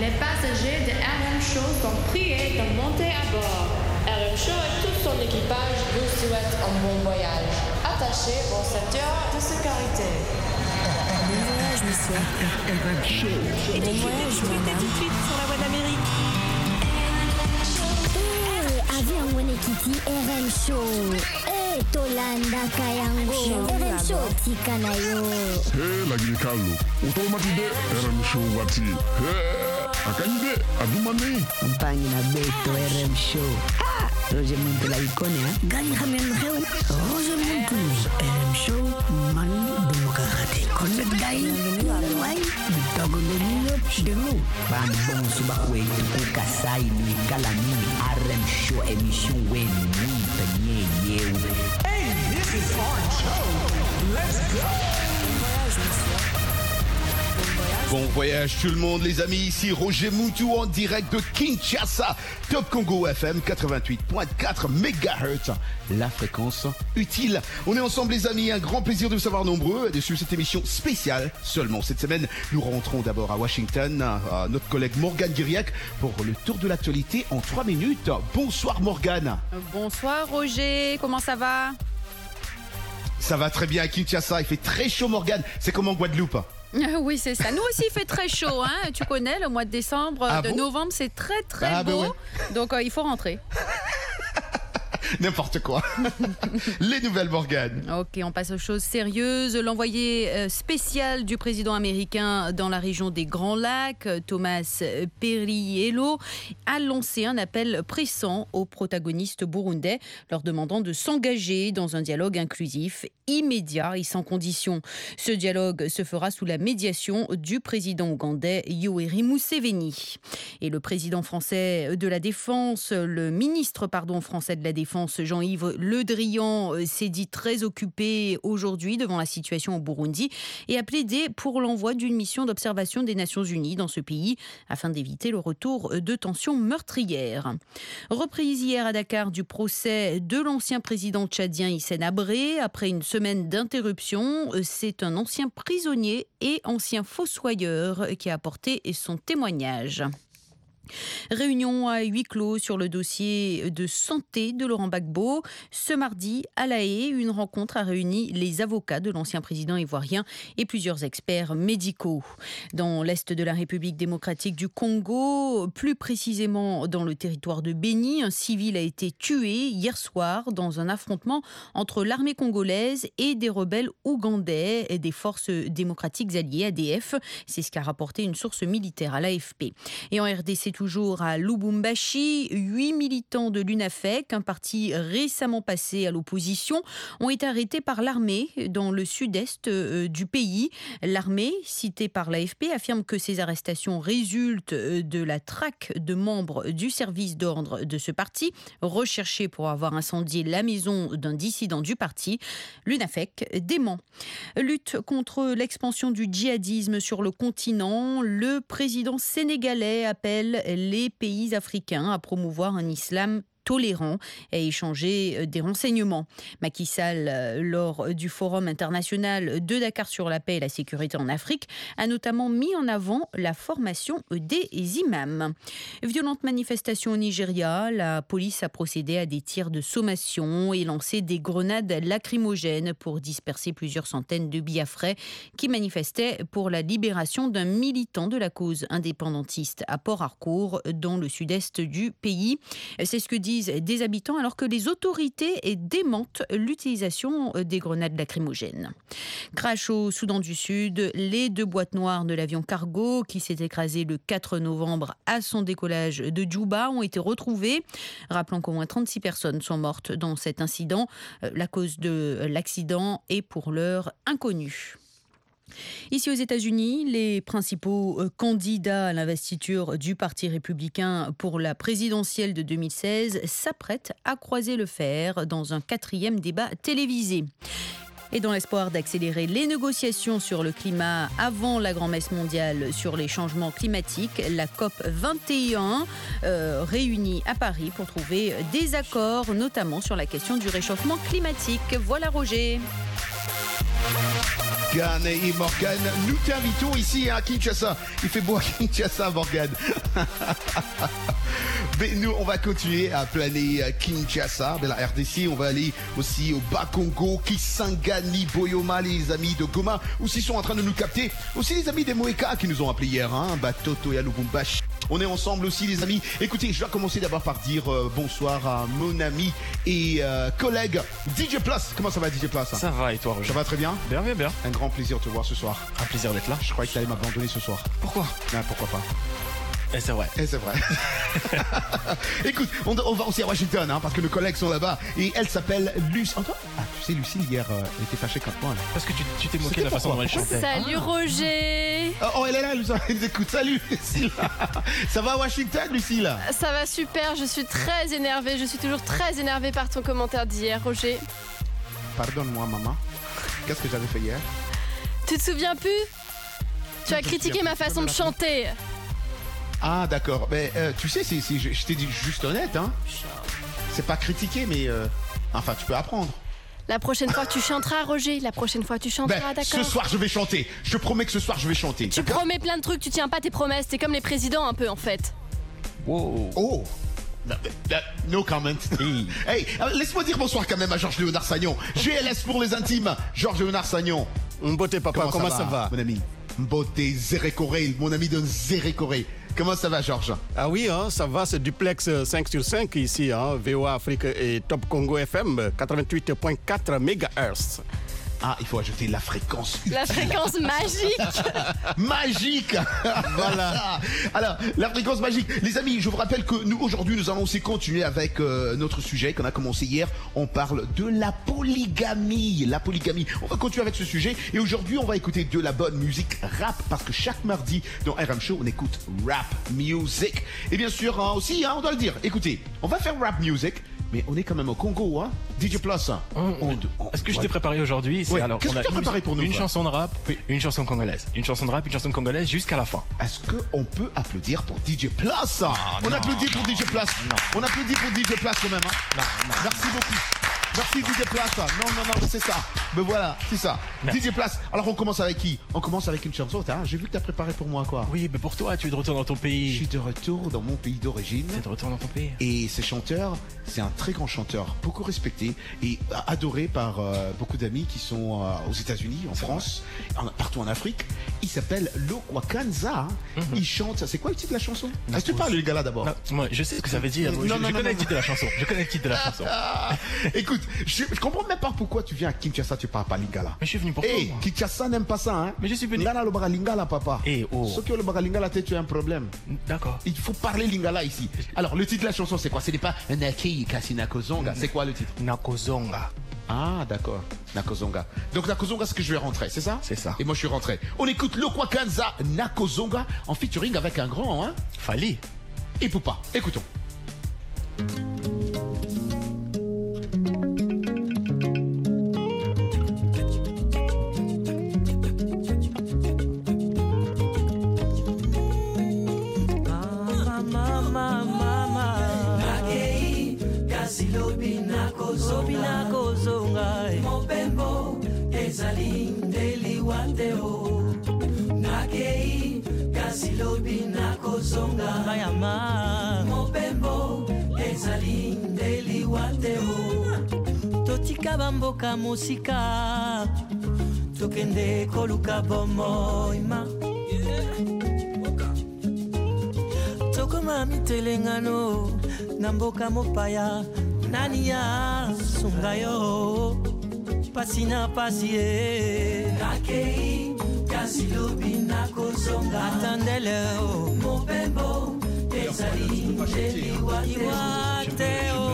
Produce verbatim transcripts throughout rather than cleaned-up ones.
Les passagers de R M Show sont priés de monter à bord. R M Show et tout son équipage vous souhaitent un bon voyage. Attachez vos ceintures de sécurité. Bon voyage, monsieur. R M Show. Et bon voyage, madame. Tout de suite sur la voie d'Amérique. Eh, avion wene kiti R M Show. Eh, tolanda kayango. R M Show tika na yo. Hey, lagi kalu. Utomatide R M Show wati. Hey, akanyide adumani. Mpangi na beto R M Show. Ah, Roger Muntu la ikone ha. Gani khamen xew. Roger Muntu. R M Show man demokrati. Connect day. Way. Bitago ngene delu. Ban bon suba kwe tuku kasai ni kalami R M Show emission wen ni tanye yew. Hey, this is Orange Show. Let's go. Bon voyage tout le monde les amis, ici Roger Moutou en direct de Kinshasa, Top Congo F M quatre-vingt-huit virgule quatre mégahertz, la fréquence utile. On est ensemble les amis, un grand plaisir de vous savoir nombreux et de suivre cette émission spéciale seulement. Cette semaine, nous rentrons d'abord à Washington, à notre collègue Morgane Guiriac pour le tour de l'actualité en trois minutes. Bonsoir Morgane. Bonsoir Roger, comment ça va? Ça va très bien à Kinshasa, il fait très chaud Morgane, c'est comme en Guadeloupe. Oui, c'est ça. Nous aussi, il fait très chaud. Hein. Tu connais, le mois de décembre, ah de bon novembre, c'est très, très ah beau. Ben ouais. Donc, euh, il faut rentrer. N'importe quoi. Les nouvelles Morgane. Ok, on passe aux choses sérieuses. L'envoyé euh, spécial du président américain dans la région des Grands Lacs, Thomas Perriello, a lancé un appel pressant aux protagonistes burundais, leur demandant de s'engager dans un dialogue inclusif, immédiat et sans condition. Ce dialogue se fera sous la médiation du président ougandais Yoweri Museveni. Et le président français de la Défense, le ministre pardon, français de la Défense, Jean-Yves Le Drian, s'est dit très occupé aujourd'hui devant la situation au Burundi et a plaidé pour l'envoi d'une mission d'observation des Nations Unies dans ce pays afin d'éviter le retour de tensions meurtrières. Reprise hier à Dakar du procès de l'ancien président tchadien Hissène Habré. Après une semaine d'interruption, c'est un ancien prisonnier et ancien fossoyeur qui a apporté son témoignage. Réunion à huis clos sur le dossier de santé de Laurent Gbagbo. Ce mardi, à La Haye, une rencontre a réuni les avocats de l'ancien président ivoirien et plusieurs experts médicaux. Dans l'est de la République démocratique du Congo, plus précisément dans le territoire de Béni, un civil a été tué hier soir dans un affrontement entre l'armée congolaise et des rebelles ougandais et des forces démocratiques alliées A D F. C'est ce qu'a rapporté une source militaire à l'A F P. Et en R D C, toujours à Lubumbashi, huit militants de l'UNAFEC, un parti récemment passé à l'opposition, ont été arrêtés par l'armée dans le sud-est du pays. L'armée, citée par l'A F P, affirme que ces arrestations résultent de la traque de membres du service d'ordre de ce parti, recherchés pour avoir incendié la maison d'un dissident du parti. L'UNAFEC dément. Lutte contre l'expansion du djihadisme sur le continent, le président sénégalais appelle les pays africains à promouvoir un islam tolérant et échanger des renseignements. Macky Sall, lors du Forum international de Dakar sur la paix et la sécurité en Afrique, a notamment mis en avant la formation des imams. Violente manifestation au Nigeria, la police a procédé à des tirs de sommation et lancé des grenades lacrymogènes pour disperser plusieurs centaines de Biafrais qui manifestaient pour la libération d'un militant de la cause indépendantiste à Port Harcourt, dans le sud-est du pays. C'est ce que dit des habitants alors que les autorités démentent l'utilisation des grenades lacrymogènes. Crash au Soudan du Sud, les deux boîtes noires de l'avion cargo qui s'est écrasé le quatre novembre à son décollage de Djouba ont été retrouvées. Rappelons qu'au moins trente-six personnes sont mortes dans cet incident. La cause de l'accident est pour l'heure inconnue. Ici aux États-Unis, les principaux candidats à l'investiture du Parti républicain pour la présidentielle de deux mille seize s'apprêtent à croiser le fer dans un quatrième débat télévisé. Et dans l'espoir d'accélérer les négociations sur le climat avant la grand-messe mondiale sur les changements climatiques, la C O P vingt et un euh, réunie à Paris pour trouver des accords, notamment sur la question du réchauffement climatique. Voilà Roger. Morgan. Et Morgan, nous t'invitons ici à Kinshasa. Il fait beau à Kinshasa, Morgan. Mais nous, on va continuer à planer à Kinshasa, de la R D C. On va aller aussi au Bas-Congo, Kisangani, Boyoma, les amis de Goma, aussi sont en train de nous capter. Aussi les amis des Moeka qui nous ont appelés hier, hein, Batoto et Lubumbashi. On est ensemble aussi, les amis. Écoutez, je dois commencer d'abord par dire euh, bonsoir à mon ami et euh, collègue D J Plus. Comment ça va, D J Plus? Ça va, et toi, Roger? Ça va très bien? Bien, bien, bien. Un grand plaisir de te voir ce soir. Un plaisir d'être là. Je croyais que tu allais m'abandonner ce soir. Pourquoi? Ah, pourquoi pas? Et c'est vrai. Et c'est vrai. Écoute, on, on va aussi à Washington, hein, parce que nos collègues sont là-bas. Et elle s'appelle Lucie. Encore? Ah, tu sais, Lucie, hier, euh, elle était fâchée contre moi. Là. Parce que tu, tu t'es moqué de la façon dont elle chantait. Salut ah. Roger. Oh, oh, elle est là, Lucie. Elle nous écoute. Salut, Lucie. Ça va à Washington, Lucie, là? Ça va super. Je suis très énervée. Je suis toujours très énervée par ton commentaire d'hier, Roger. Pardonne-moi, maman. Qu'est-ce que j'avais fait hier? Tu te souviens plus? Tu as critiqué ma façon de chanter. Ah, d'accord. Mais euh, tu sais, c'est, c'est, je, je t'ai dit juste honnête, hein. C'est pas critiquer, mais euh, enfin, tu peux apprendre. La prochaine fois, tu chanteras, Roger. La prochaine fois, tu chanteras, ben, d'accord? Ce soir, je vais chanter. Je te promets que ce soir, je vais chanter. Tu d'accord? promets plein de trucs, tu tiens pas tes promesses. T'es comme les présidents, un peu, en fait. Wow. Oh. No, no comment. Hey, laisse-moi dire bonsoir quand même à Georges Léonard Sagnon. G L S pour les intimes. Georges Léonard Sagnon. Mbote papa, comment, comment ça, ça va, mon ami? Mbote Zérécoré, mon ami de Zérécoré. Comment ça va, Georges? Ah oui, hein, ça va, c'est duplex cinq sur cinq ici, hein, V O A Afrique et Top Congo F M, quatre-vingt-huit virgule quatre mégahertz. Ah, il faut ajouter la fréquence utile. La fréquence magique. Magique. Voilà. Alors, la fréquence magique. Les amis, je vous rappelle que nous, aujourd'hui, nous allons aussi continuer avec euh, notre sujet qu'on a commencé hier. On parle de la polygamie. La polygamie. On va continuer avec ce sujet. Et aujourd'hui, on va écouter de la bonne musique rap. Parce que chaque mardi, dans R M Show, on écoute rap music. Et bien sûr, hein, aussi, hein, on doit le dire. Écoutez, on va faire rap music. Mais on est quand même au Congo, hein? D J Plus. Hein. On, on, on, Est-ce que je t'ai préparé aujourd'hui? Oui. Alors, Qu'est-ce on a que tu as préparé pour nous? Une chanson de rap, oui. Une chanson congolaise. Une chanson de rap, une chanson congolaise jusqu'à la fin. Est-ce qu'on peut applaudir pour D J Plus? Oh, on non, applaudit pour D J Plus. Non. On applaudit pour D J Plus quand même. Hein? Non, non. Merci beaucoup. Merci D J Plus. Non, non, non, c'est ça. Mais voilà, c'est ça. Merci. D J Plus. Alors on commence avec qui? On commence avec une chanson. Hein? J'ai vu que tu as préparé pour moi quoi? Oui, mais pour toi, tu es de retour dans ton pays. Je suis de retour dans mon pays d'origine. Tu es de retour dans ton pays. Et ce chanteur, c'est un très grand chanteur, beaucoup respecté et adoré par euh, beaucoup d'amis qui sont euh, aux États-Unis, en c'est France, en, partout en Afrique. Il s'appelle Lokwakanza. Hein? Mm-hmm. Il chante. C'est quoi le titre de la chanson? Est-ce que tu parles le Lingala d'abord? Moi, je sais ce que ça veut dire. Non, je non, je non, connais non, le titre de la chanson. Je connais le titre de la chanson. Écoute, je, je comprends même pas pourquoi tu viens à Kinshasa, tu parles pas Lingala. Mais je suis venu pour hey, toi. Hey, Kinshasa n'aime pas ça, hein? Mais je suis venu. Ngana le Lingala, papa. Eh, hey, oh. Ce que le Lingala, tu as un problème. D'accord. Il faut parler Lingala ici. Alors, le titre de la chanson, c'est quoi? Ce n'est pas Nakei Kasi Nakozonga. C'est quoi le titre? Nakozonga. Ah, d'accord. Nakozonga. Donc, Nakozonga, c'est que je vais rentrer, c'est ça? C'est ça. Et moi, je suis rentré. On écoute Lokwakanza Nakozonga en featuring avec un grand, hein? Fali. Et Poupa. Écoutons. Mopembo ezali ndeli wateo nakei kasi lobi nakozonga bayama Mopembo ezali ndeli wateo totika bamboka musika tokende koluka bomoima tokoma mitelengano na mboka mopaya nani ya sunga yo pasi na pasi e nakei kasi lobi nakozonga atandele o Mopembo ezali ndeli wateo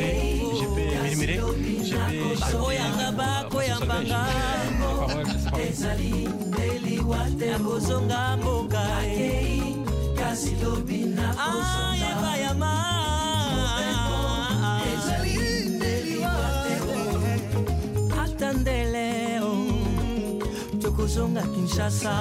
bakoyanga bakoyambanga ezali ndeli wateo nakozonga mboka nakei kasi lobi nakozonga bayama tokozonga Kinshasa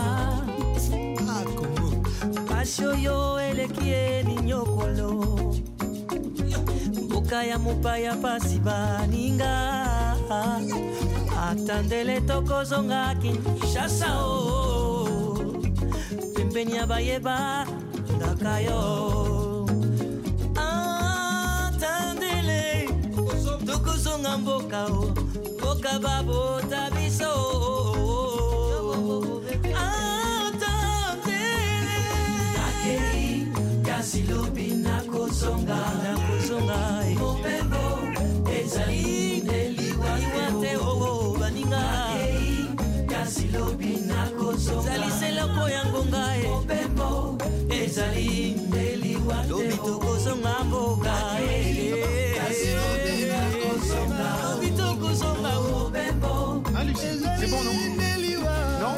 pasi oyo eleki eninyokolo mboka ya mopaya pasi baninga atandele tokozonga Kinshasa o pembeni ya bayeba ndakayo atandele tokozonga mboka o mboka babota biso atandele nakei kasi lobi nakozonga nakozonga mobembo ezali neliwate o baninga kasi lobi nakozonga ezali seloko ya ngonga mobembo ezali neliwate lobi tokozonga mboka kasi lobi nakozonga lobi tokozonga mobembo c'est bon non non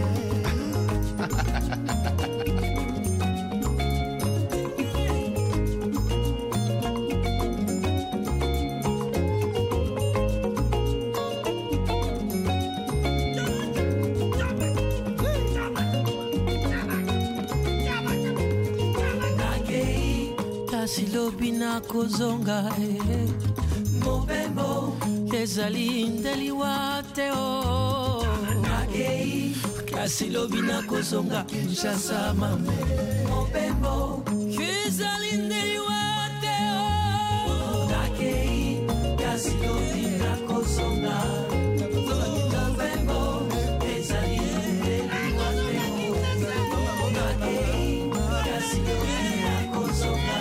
silobi nakozonga eh, mobembo ezali ndeliwate o nakei kasi lobi nakozonga Kinshasa mame mobembo ezali ndeliwate o nakei kasi lobi nakozonga mobembo ezali ndeliwate o nakei kasi lobi nakozonga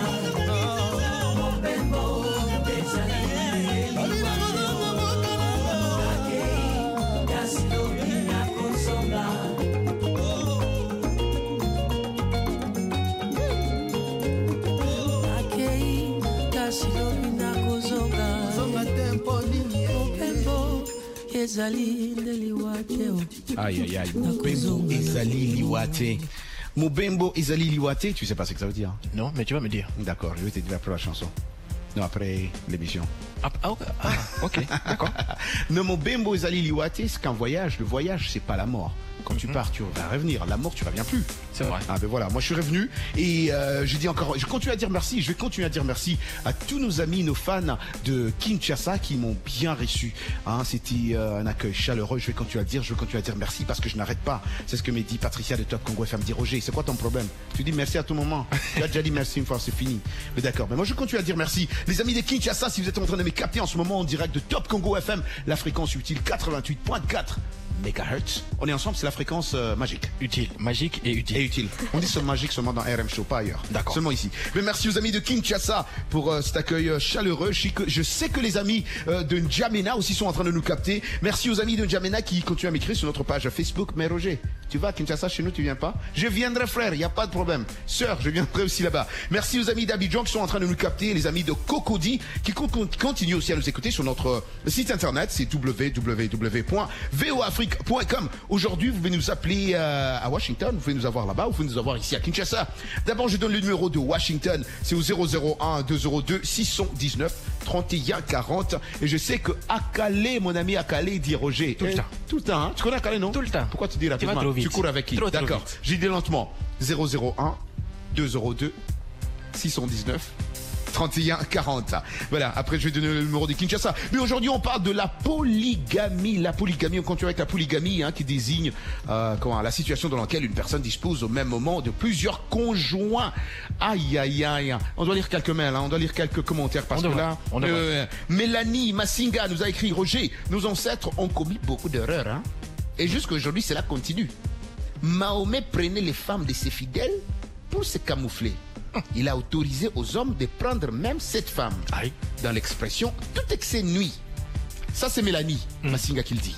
Aïe aïe aïe, Mobembo Ezali Liwate. Mobembo Ezali Liwate, tu sais pas ce que ça veut dire? Non, mais tu vas me dire. D'accord, je vais te dire après la chanson. Non, après l'émission. Ah, ah, ok, ah, okay, d'accord. Non, Mobembo Ezali Liwate, c'est qu'un voyage. Le voyage, c'est pas la mort. Quand tu pars, tu vas revenir. La mort, tu reviens plus. C'est vrai. Ah ben voilà, moi je suis revenu et euh, je dis encore, je continue à dire merci. Je vais continuer à dire merci à tous nos amis, nos fans de Kinshasa qui m'ont bien reçu. Hein, c'était euh, un accueil chaleureux. Je vais continuer à dire, je vais continuer à dire merci parce que je n'arrête pas. C'est ce que me dit Patricia de Top Congo F M. Me dit Roger, c'est quoi ton problème? Tu dis merci à tout moment. Tu as déjà dit merci une fois, c'est fini. Mais d'accord. Mais moi je continue à dire merci. Les amis de Kinshasa, si vous êtes en train de me capter en ce moment en direct de Top Congo F M, la fréquence utile quatre-vingt-huit virgule quatre. Mégahertz. On est ensemble, c'est la fréquence euh, magique. Utile, magique et utile. Et utile. On dit seulement magique seulement dans R M Show, pas ailleurs. D'accord. Seulement ici. Mais merci aux amis de Kinshasa pour euh, cet accueil euh, chaleureux. Je, je sais que les amis euh, de N'Djamena aussi sont en train de nous capter. Merci aux amis de N'Djamena qui continuent à m'écrire sur notre page Facebook. Mais Roger, tu vas à Kinshasa chez nous, tu viens pas? Je viendrai frère, il n'y a pas de problème. Sœur, je viendrai aussi là-bas. Merci aux amis d'Abidjan qui sont en train de nous capter. Les amis de Cocody qui continuent aussi à nous écouter sur notre site internet. C'est w w w point v o afrique point com. Aujourd'hui, vous pouvez nous appeler euh, à Washington, vous pouvez nous avoir là-bas, vous pouvez nous avoir ici à Kinshasa. D'abord, je donne le numéro de Washington, c'est au zéro zéro un deux zéro deux six cent dix-neuf trente et un quarante. Et je sais que Akale, mon ami Akale, dit Roger. Tout le eh, temps. Tout le temps, hein? Tu connais Akale, non? Tout le temps. Pourquoi tu dis rapidement? Tu vas trop vite. Tu cours avec qui? Trop, trop D'accord. vite. J'ai dit lentement. zéro zéro un deux zéro deux six cent dix-neuf trente et un quarante. Voilà, après je vais donner le numéro de Kinshasa. Mais aujourd'hui on parle de la polygamie. La polygamie, on continue avec la polygamie hein, qui désigne euh, comment, la situation dans laquelle une personne dispose au même moment de plusieurs conjoints. Aïe aïe aïe. On doit lire quelques mails, hein, on doit lire quelques commentaires parce on que devrait, là, on euh, Mélanie Massinga nous a écrit Roger, nos ancêtres ont commis beaucoup d'erreurs. Hein, et jusqu'aujourd'hui cela continue. Mahomet prenait les femmes de ses fidèles pour se camoufler. Il a autorisé aux hommes de prendre même cette femme. Aïe. Dans l'expression tout excès nuit. Ça c'est Mélanie mm. Massinga qui le dit.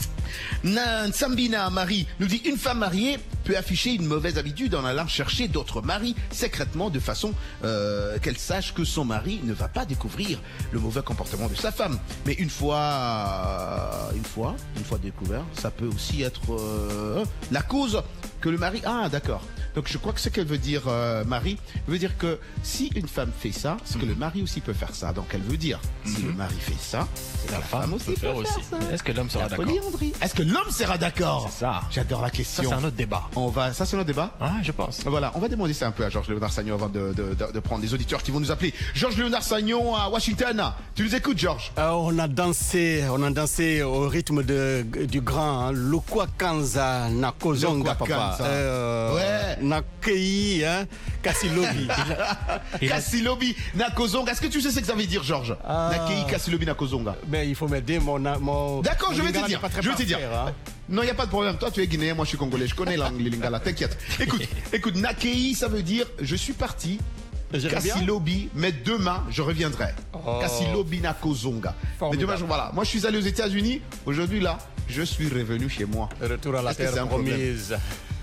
Nsambina Marie nous dit une femme mariée peut afficher une mauvaise habitude en allant chercher d'autres maris secrètement de façon euh, qu'elle sache que son mari ne va pas découvrir le mauvais comportement de sa femme. Mais une fois, euh, une fois, une fois découvert, ça peut aussi être euh, la cause que le mari... Ah d'accord. Donc je crois que ce qu'elle veut dire, euh, Marie, veut dire que si une femme fait ça, c'est que le mari aussi peut faire ça. Donc elle veut dire, si Mhm. le mari fait ça, c'est que la, femme aussi peut faire, aussi. ça. Est-ce que l'homme sera La d'accord? polyandrie. Est-ce que l'homme sera d'accord? C'est ça. J'adore la question. Ça, c'est un autre débat. On va, ça c'est notre débat. Ah, je pense. Voilà, on va demander ça un peu à Georges Léonard Sagnon avant de, de, de, de prendre les auditeurs qui vont nous appeler. Georges Léonard Sagnon à Washington. Tu nous écoutes, Georges? Euh, on a dansé, on a dansé au rythme de, du grand hein, Lukwa Kanza Nakozonga, papa. Kanza. Euh, Ouais. Nakei, hein, Kasilobi. Kasilobi Nakozonga. Est-ce que tu sais ce que ça veut dire, Georges? Ah. Nakei Kasilobi Nakozonga. Mais il faut m'aider, mon, mon. D'accord, mon je vais te lingala dire. n'est pas très Je vais te dire. parfait, hein. Non, il n'y a pas de problème. Toi, tu es guinéen, moi, je suis congolais. Je connais langue, les lingala. T'inquiète. Écoute, écoute, Nakei, ça veut dire je suis parti. Je reviens. Kasilobi, mais demain, je reviendrai. Oh. Kasilobi Nakozonga. Mais Formidable. demain, je- voilà. Moi, je suis allé aux États-Unis. Aujourd'hui, là, je suis revenu chez moi. Retour à la Est-ce que c'est terre un problème? promise.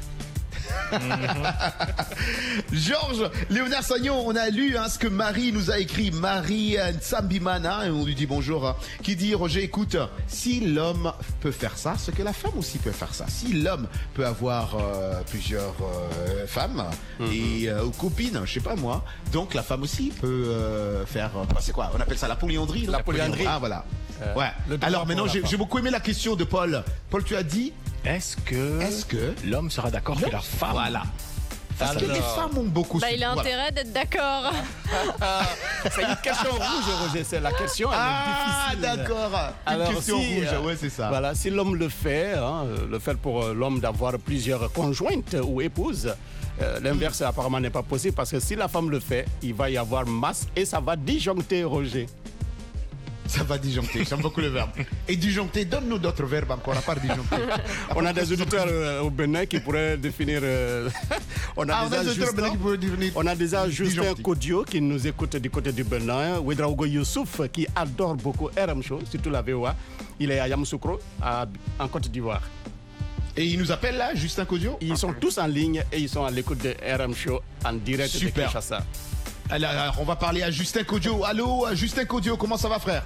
Georges Léonard Sagnon, on a lu hein, ce que Marie nous a écrit, Marie Nsambimana, et on lui dit bonjour, hein, qui dit Roger, écoute, si l'homme peut faire ça, c'est que la femme aussi peut faire ça. Si l'homme peut avoir euh, plusieurs euh, femmes et euh, ou copines, je sais pas moi, donc la femme aussi peut euh, faire, euh, c'est quoi, on appelle ça la polyandrie, non? La polyandrie. Ah voilà. Euh, ouais. le droit Alors pour maintenant, la j'ai femme. j'ai beaucoup aimé la question de Paul. Paul, tu as dit, Est-ce que, est-ce que l'homme sera d'accord que la femme... Voilà. Parce que Alors. les femmes ont beaucoup. Bah, il a voilà. intérêt d'être d'accord. C'est une question rouge, Roger. C'est la question, elle Ah, est difficile. d'accord. Une Alors, question si, rouge, euh, ouais, c'est ça. Voilà, si l'homme le fait, hein, euh, le fait pour euh, l'homme d'avoir plusieurs conjointes ou épouses, euh, l'inverse apparemment n'est pas possible parce que si la femme le fait, il va y avoir masse et ça va disjoncter, Roger. Ça va disjoncter, j'aime beaucoup le verbe. Et disjoncter, donne-nous d'autres verbes encore à part disjoncter. On a des auditeurs euh, au Bénin qui pourraient définir. euh, on a Ah, on a déjà des auditeurs au Bénin Justin, qui pourraient définir on a déjà Justin disjoncter. Kodio qui nous écoute du côté du Bénin. Ouedraogo Youssouf qui adore beaucoup R M Show, surtout la V O A. Il est à Yamoussoukro, à- en Côte d'Ivoire. Et il nous appelle là, Justin Kodio. Ils sont tous en ligne et ils sont à l'écoute de R M Show en direct Super. de Kinshasa. Alors, alors, on va parler à Justin Kodio. Allô, Justin Kodio, comment ça va, frère?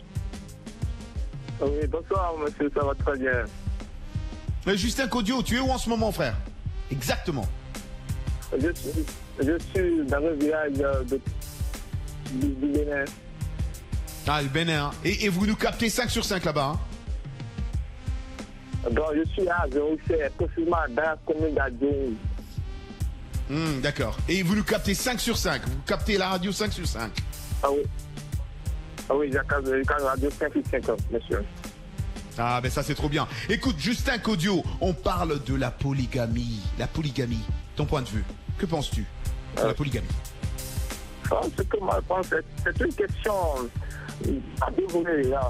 Oui, bonsoir, monsieur, ça va très bien. Mais Justin Kodio, tu es où en ce moment, frère? Exactement. Je suis, je suis dans le village de, du, du Bénin. Ah, le Bénin. hein. Et, et vous nous captez cinq sur cinq là-bas. hein? Donc, je suis à zéro sept, précisément dans la commune d'Adjoum. Hmm, d'accord. Et vous nous captez cinq sur cinq. Vous captez la radio cinq sur cinq. Ah oui. Ah oui, j'ai la radio cinq sur cinq, monsieur. Ah, ben ça, c'est trop bien. Écoute, Justin Kodio, on parle de la polygamie. La polygamie. Ton point de vue. Que penses-tu sur la polygamie? Ah, ce que moi, je pense, c'est- c'est une question à dévorer, là.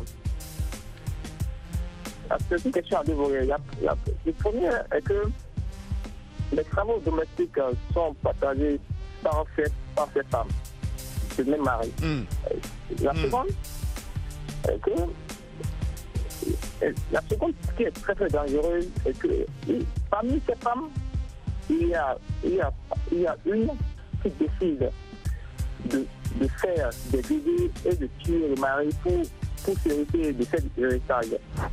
Ah, C'est une question à dévorer. La- la- Le premier est que les travaux domestiques euh, sont partagés par, fait, par ces femmes, ces mêmes maris. Hmm. La Mm. seconde est que et la seconde qui est très très dangereuse est que il- parmi ces femmes, il y a, il y a, il y a une qui décide de, de faire des bébés et de tuer le mari pour, pour s'hériter de cet héritage.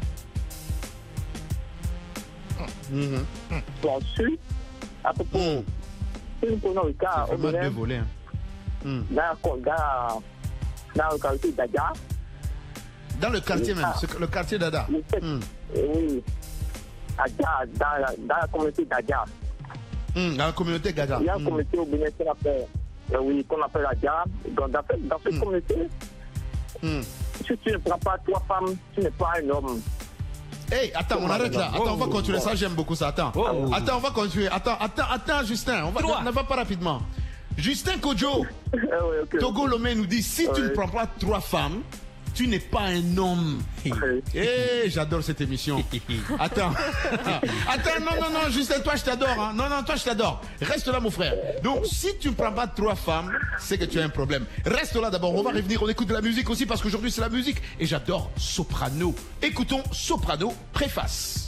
Mhm. Ensuite, à propos, Mm. si nous prenons le cas C'est au vraiment Bénin, deux volets. hein. Hmm. dans, dans, dans le quartier d'Adja, Dans le quartier même, Ah. c'est le quartier d'Ada. le fait- Hmm. eh oui, Adja, dans, la- dans la communauté d'Adja, Hmm, Dans la communauté Gaga. il y a une Hmm. communauté au Bénin qu'on appelle, euh, oui, qu'on appelle Adja. Donc, dans, cette- dans cette Mm. communauté, Hmm. si tu ne prends pas trois femmes, tu n'es pas un homme. Hey, attends, on arrête là. Attends, on va continuer ça. J'aime beaucoup ça. Attends. Oh. Attends, on va continuer. Attends, attends, attends, Justin. On va, Trois. ne va pas rapidement. Justin Kojo, Eh oui, ok. Togo Lomé nous dit si tu ne Ouais. prends pas trois femmes, tu n'es pas un homme. Oui. Eh, j'adore cette émission. Attends. Attends, non, non, non, Justin, toi, je t'adore. Hein. Non, non, toi, je t'adore. Reste là, mon frère. Donc, si tu ne prends pas trois femmes, c'est que tu as un problème. Reste là d'abord. On va revenir. On écoute de la musique aussi parce qu'aujourd'hui, c'est la musique. Et j'adore Soprano. Écoutons Soprano, préface.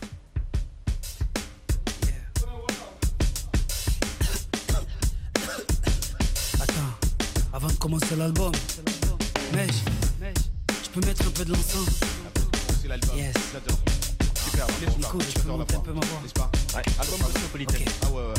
Attends, avant de commencer l'album, Mej, je peux mettre un peu de l'encens. C'est l'album. Yes. J'adore. Super. Nico, tu peux monter un peu ma voix. N'est-ce pas? Ouais, album cosmopolitain. Ok. Ah ouais, ouais.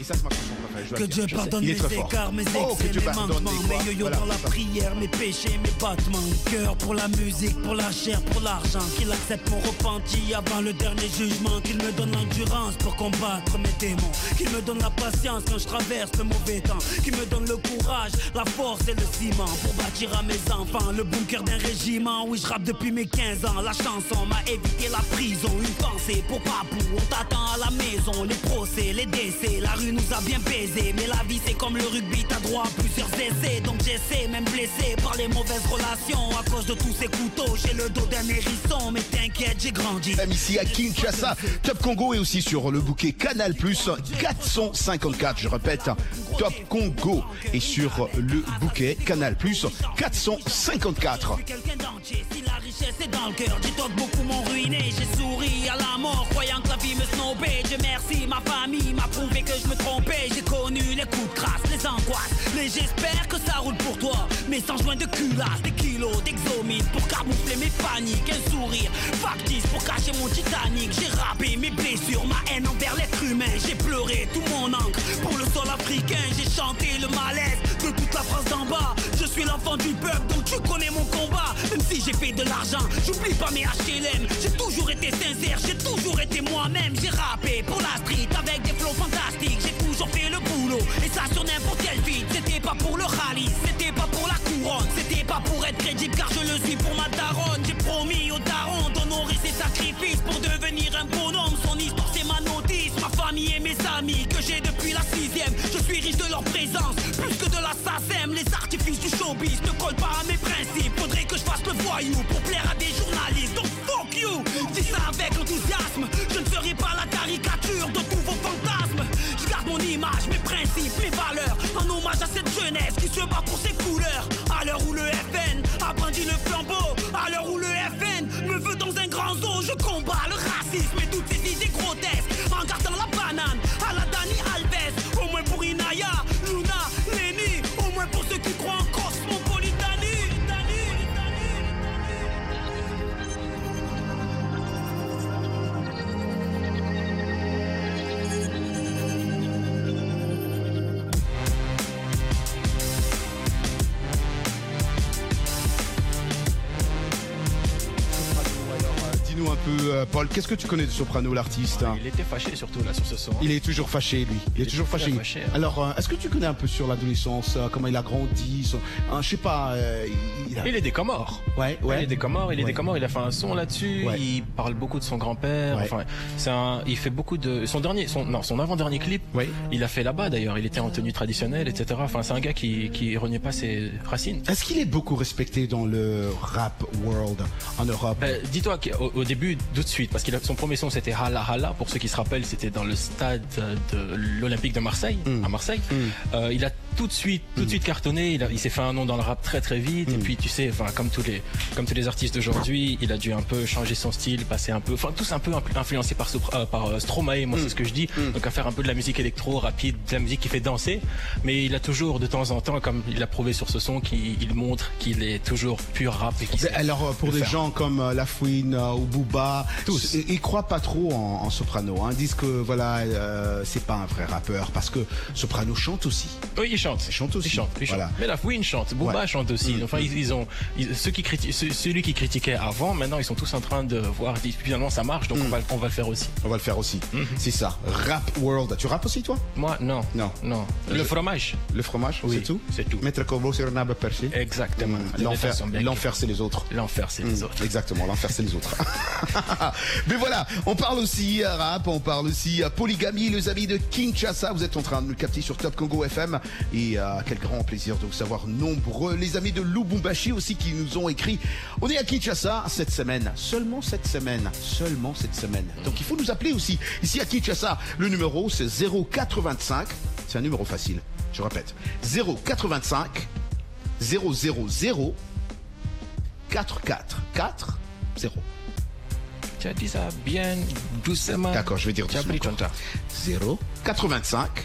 Et ça, c'est ma chanson préférée. Je dois Que le dire, Dieu je pardonne sais. Il mes est très fort. écarts, mes excès, Oh, que Dieu mes pardonne manquements, mes quoi. mes yo-yo Voilà, dans la c'est ça. prière, mes péchés, mes battements. Cœur pour la musique, pour la chair, pour l'argent. Qu'il accepte mon repenti avant le dernier jugement. Qu'il me donne l'endurance pour combattre mes démons. Qu'il me donne la patience quand je traverse le mauvais temps. Qu'il me donne le courage, la force et le ciment pour bâtir à mes enfants le bunker d'un régiment. Oui, je rappe depuis mes quinze ans. La chanson m'a évité la prison. Une pensée pour Papou, on t'attend à la maison. Les procès, les décès, la rue nous a bien baisé. Mais la vie c'est comme le rugby, t'as droit à plusieurs essais. Donc j'essaie, même blessé par les mauvaises relations. À cause de tous ces couteaux, j'ai le dos d'un hérisson. Mais t'inquiète, j'ai grandi. Même ici à Kinshasa, Top Congo est aussi sur le bouquet Canal Plus quatre cent cinquante-quatre. Je répète, Top Congo est sur le bouquet Canal Plus quatre cent cinquante-quatre. Quelqu'un d'entier, si la richesse est dans le cœur, dis-toi que beaucoup m'ont ruiné. J'ai souri à la mort, croyant que la vie me snobait. Dieu merci, ma famille m'a prouvé que je me trompais. J'ai connu les coups de crasse, les angoisses. Mais j'espère que ça roule pour toi. Mais sans joint de culasse, des kilos d'exomite pour camoufler mes paniques. Un sourire factice pour cacher mon Titanic. J'ai rappé mes blessures, ma haine envers l'être humain. J'ai pleuré tout mon encre pour le sol africain. J'ai chanté le malaise de toute la France d'en bas. Je suis l'enfant du peuple, donc tu connais mon combat. Même si j'ai fait de l'argent, j'oublie pas mes H L M. J'ai toujours été sincère, j'ai toujours été moi-même. J'ai rappé pour la street avec des flows fantastiques. J'ai toujours fait le boulot, et ça sur n'importe quel feat. C'était pas pour le rallye, c'était pas pour la couronne. C'était pas pour être crédible car je le suis pour ma daronne. J'ai promis au daron d'honorer ses sacrifices pour devenir un bonhomme. Son histoire c'est ma notice, ma famille et mes amis que j'ai depuis la sixième. Je suis riche de leur présence, plus que de la S A C E M. Les artifices du showbiz ne collent pas à mes principes. Faudrait que je fasse le voyou pour plaire à des journalistes. Donc fuck you, dis ça avec enthousiasme. Je ne serai pas la caricature de tous vos fantasmes. Je garde mon image, mes principes, mes valeurs, en hommage à cette jeunesse qui se bat pour ses couleurs. À l'heure où le F N a brandi le flambeau, à l'heure où le F N me veut dans un grand zoo, je combats le racisme et toutes ces idées grotesques en gardant la banane à la Dani Alves. Au moins pour Inaya, Luna, Lenny, au moins pour ceux qui croient en cosmopolitanie. Dis-nous un peu, euh, Paul, qu'est-ce que tu connais de Soprano, l'artiste? Il était fâché surtout là sur ce son. Il est toujours fâché, lui. Il, Il est toujours est très fâché. fâché, hein. Alors, euh, est-ce que tu connais un peu sur l'adolescence, euh, comment il a grandi, son... hein, je sais pas. Euh, il, a... Il est des Comores. Ouais, ouais. Il est des Comores. Il est Ouais. des Comores. Il a fait un son là-dessus. Ouais. Il parle beaucoup de son grand-père. Ouais. Enfin, c'est un. Il fait beaucoup de. Son dernier, son non, son avant-dernier clip. Ouais. Il a fait là-bas d'ailleurs. Il était en tenue traditionnelle, et cetera. Enfin, c'est un gars qui qui renie pas ses racines. Est-ce qu'il est beaucoup respecté dans le rap world en Europe? Ben, dis-toi qu'au au début, tout de suite, parce qu'il a son premier son c'était Hala Hala. Pour ceux qui se rappellent, c'était dans le stade de l'Olympique de Marseille, Mm. à Marseille. Mm. Euh, il a tout de suite, tout de suite cartonné. Il, a- il s'est fait un nom dans le rap très très vite. Mm. Et puis tu sais, enfin comme tous les, comme tous les artistes d'aujourd'hui, il a dû un peu changer son style, passer un peu, enfin tous un peu influ- influencés par Sopra- euh, par euh, Stromae. Moi Mm. c'est ce que je dis. Mm. Donc à faire un peu de la musique électro rapide, de la musique qui fait danser. Mais il a toujours de temps en temps, comme il a prouvé sur ce son, qu'il il montre qu'il est toujours pur rap et qu'il Mais sait alors, euh, pour le des faire. gens comme euh, Lafouine euh, ou Booba, Tous. ils, ils croient pas trop en, en Soprano. Hein. Ils disent que voilà, euh, c'est pas un vrai rappeur parce que Soprano chante aussi. Oui, il chante. Il chante aussi. Il chante, il chante. Voilà. Mais la Fouine chante, Booba Ouais. chante aussi. Mm, Enfin, mm. ils, ils ont ils- ceux qui critiquent, ceux- celui qui critiquait avant, maintenant ils sont tous en train de voir. disent, Finalement, ça marche, donc Mm. on va on va le faire aussi. On va le faire aussi. Mhm. C'est ça. Rap world. Tu rappes aussi toi? Moi, non, Non. non. Le Je- fromage, Le fromage, Oui, c'est tout? c'est tout. Mettre Corbeau sur un arbre perché. exactement. Mm. Les L'enfer, détails sont bien l'enfer, c'est les autres. clairs. L'enfer, c'est les Mm, autres. Exactement, l'enfer c'est les autres. Mais voilà, on parle aussi euh, rap, on parle aussi euh, polygamie, les amis de Kinshasa. Vous êtes en train de nous capter sur Top Congo F M et euh, quel grand plaisir de vous savoir nombreux. Les amis de Lubumbashi aussi qui nous ont écrit. On est à Kinshasa cette semaine, seulement cette semaine, seulement cette semaine. Donc il faut nous appeler aussi. Ici à Kinshasa, le numéro c'est zéro quatre-vingt-cinq. C'est un numéro facile, je répète. zéro quatre-vingt-cinq zéro zéro zéro quatre quatre quatre zéro. Tu as dit ça bien doucement. D'accord, je vais dire Tu as doucement. pris ton temps. zéro quatre-vingt-cinq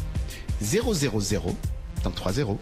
zéro zéro zéro donc trois zéro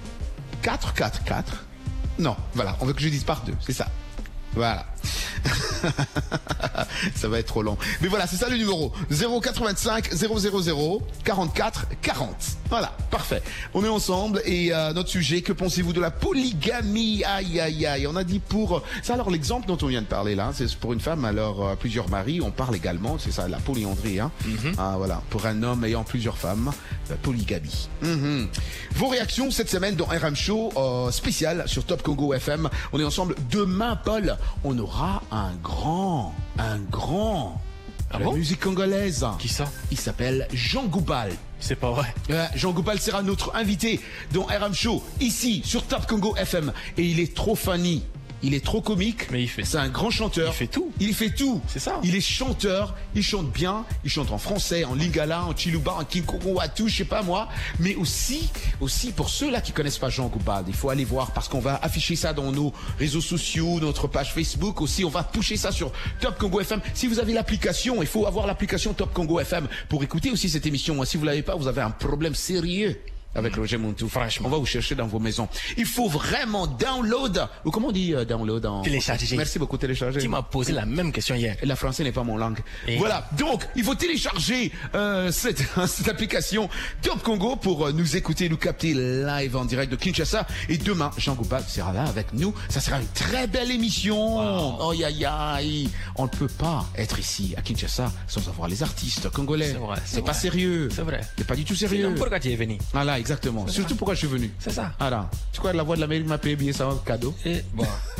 quatre quatre quatre. Non, voilà, on veut que je dise par deux, c'est ça. Voilà. Ça va être trop long. Mais voilà, c'est ça le numéro. zéro quatre-vingt-cinq zéro zéro zéro quarante-quatre quarante. Voilà, parfait. On est ensemble et euh, notre sujet, que pensez-vous de la polygamie? Aïe, aïe, aïe. On a dit pour... Ça, alors, l'exemple dont on vient de parler là, c'est pour une femme, alors, euh, plusieurs maris. On parle également, c'est ça, la polyandrie. Hein. Mm-hmm. Ah, voilà, pour un homme ayant plusieurs femmes, la polygamie. Mm-hmm. Vos réactions cette semaine dans R M Show euh, spécial sur Top Congo F M. On est ensemble. Demain, Paul, on aura un grand, un grand... Ah la bon? musique congolaise. Qui ça? Il s'appelle Jean Goupal. C'est pas vrai. Euh, Jean Goupal sera notre invité dans R M Show, ici, sur Top Congo F M. Et il est trop funny. Il est trop comique. Mais il fait... C'est un grand chanteur. Il fait tout. Il fait tout. C'est ça. Il est chanteur. Il chante bien. Il chante en français, en lingala, en chiluba, en kinkoko-watu, je sais pas moi. Mais aussi, aussi pour ceux-là qui connaissent pas Jean Goupal, il faut aller voir parce qu'on va afficher ça dans nos réseaux sociaux, notre page Facebook aussi. On va pousser ça sur Top Congo F M. Si vous avez l'application, il faut avoir l'application Top Congo F M pour écouter aussi cette émission. Si vous l'avez pas, vous avez un problème sérieux avec Roger Montou. Franchement, on va vous chercher dans vos maisons. Il faut vraiment download. Ou comment on dit euh, download en... Télécharger. Merci beaucoup, télécharger. Tu m'as posé la même question hier. La français n'est pas mon langue. Et voilà. Donc, il faut télécharger euh, cette, cette application Top Congo pour euh, nous écouter, nous capter live en direct de Kinshasa. Et demain, Jean Goupal sera là avec nous. Ça sera une très belle émission. Wow. Oh, aïe, aïe, aïe. On ne peut pas être ici à Kinshasa sans avoir les artistes congolais. C'est vrai. C'est pas sérieux. C'est vrai. C'est pas du tout sérieux. Sinon, pourquoi tu es venu? Voilà, exactement. Surtout ça. Pourquoi je suis venu. C'est ça. Alors, tu crois que la voix de l'Amérique m'a payé bien ça en cadeau? Et bon.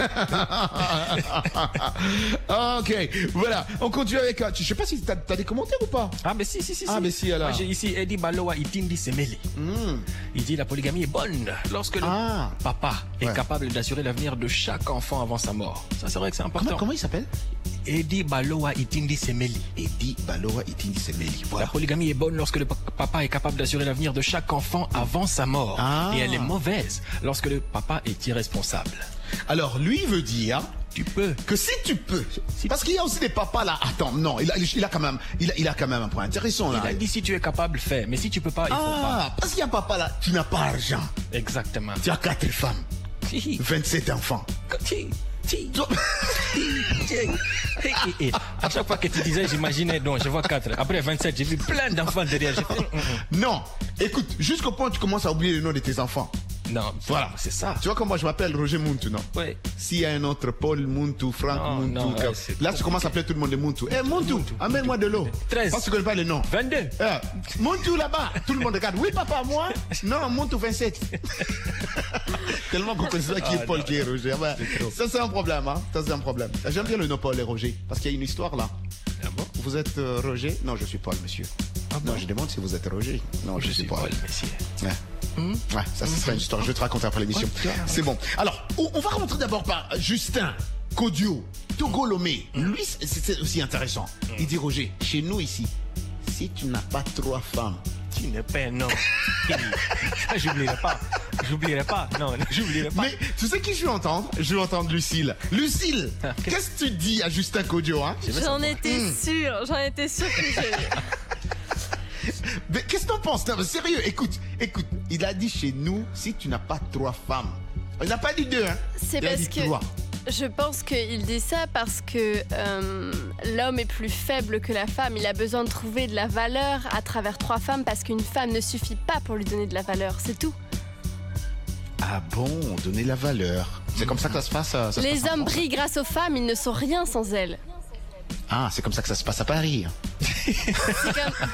Ok, voilà. On continue avec. Je sais pas si tu as des commentaires ou pas. Ah, mais si, si, si. Ah, mais si, alors. Moi, j'ai ici Eddie Baloa Itindi Semeli. Mm. Il dit la polygamie est bonne lorsque le ah. papa est ouais. capable d'assurer l'avenir de chaque enfant avant sa mort. Ça, c'est vrai que c'est important. Comment, comment il s'appelle? Eddie Baloa Itindi Semeli. Eddie Baloa Itindi Semeli. Voilà. La polygamie est bonne lorsque le papa est capable d'assurer l'avenir de chaque enfant avant sa mort. Ah. Et elle est mauvaise lorsque le papa est irresponsable. Alors, lui veut dire... Tu peux. Que si tu peux. Si Parce qu'il y a aussi des papas là. Attends, non, il a, il a quand même, il a, il a quand même un point intéressant là. Il a dit si tu es capable, fais. Mais si tu peux pas, il ah, faut pas. Parce qu'il y a un papa là, tu n'as pas argent. Exactement. Tu as quatre femmes. Si. vingt-sept enfants. Si. Si. À chaque fois que tu disais, j'imaginais, non, je vois quatre. Après vingt-sept, j'ai vu plein d'enfants derrière. Fait... Non, écoute, jusqu'au point où tu commences à oublier le nom de tes enfants. Non, voilà, c'est ça. Tu vois comment je m'appelle Roger Muntu, non? Oui. S'il y a un autre Paul Muntu, Franck non, Muntu, non, ouais, là tu commences à appeler tout le monde de Muntu. Eh, Muntu, amène-moi de l'eau. treize. Parce que tu connais pas les noms. vingt-deux. Eh, Muntu là-bas, tout le monde regarde. Oui, papa, moi? Non, Muntu vingt-sept. Tellement qu'on connaît ça qui est Paul, qui est Roger. Ben, ça, c'est un problème, hein. Ça, c'est un problème. J'aime bien le nom Paul et Roger, parce qu'il y a une histoire là. Ah bon? Vous êtes euh, Roger? Non, je suis Paul, monsieur. Ah bon? Non, je demande si vous êtes Roger. Non, je, je suis Paul. Paul, monsieur. Ouais. Mmh. Ouais, ça, ce sera une histoire. Je vais te raconter après l'émission. Ouais, c'est bon. Alors, on va rentrer d'abord par Justin Kodio, Togolomé. Mmh. Lui, c'est aussi intéressant. Mmh. Il dit, Roger, chez nous ici, si tu n'as pas trois femmes, tu n'es pas un homme. Ça, j'oublierai pas. J'oublierai pas. Non, j'oublierai pas. Mais tu sais qui je vais entendre? Je vais entendre Lucille. Lucille, ah, qu'est-ce que tu dis à Justin Kodio, hein? J'en étais mmh. sûre. J'en étais sûre que j'ai... Mais qu'est-ce que t'en penses? Non, sérieux, écoute, écoute, il a dit chez nous, si tu n'as pas trois femmes. Il n'a pas dit deux, hein? C'est parce que trois. Je pense qu'il dit ça parce que euh, l'homme est plus faible que la femme. Il a besoin de trouver de la valeur à travers trois femmes parce qu'une femme ne suffit pas pour lui donner de la valeur, c'est tout. Ah bon, donner la valeur. C'est comme ça que ça se passe. Ça Les se passe hommes brillent grâce aux femmes, ils ne sont rien sans elles. Ah, c'est comme ça que ça se passe à Paris. C'est comme...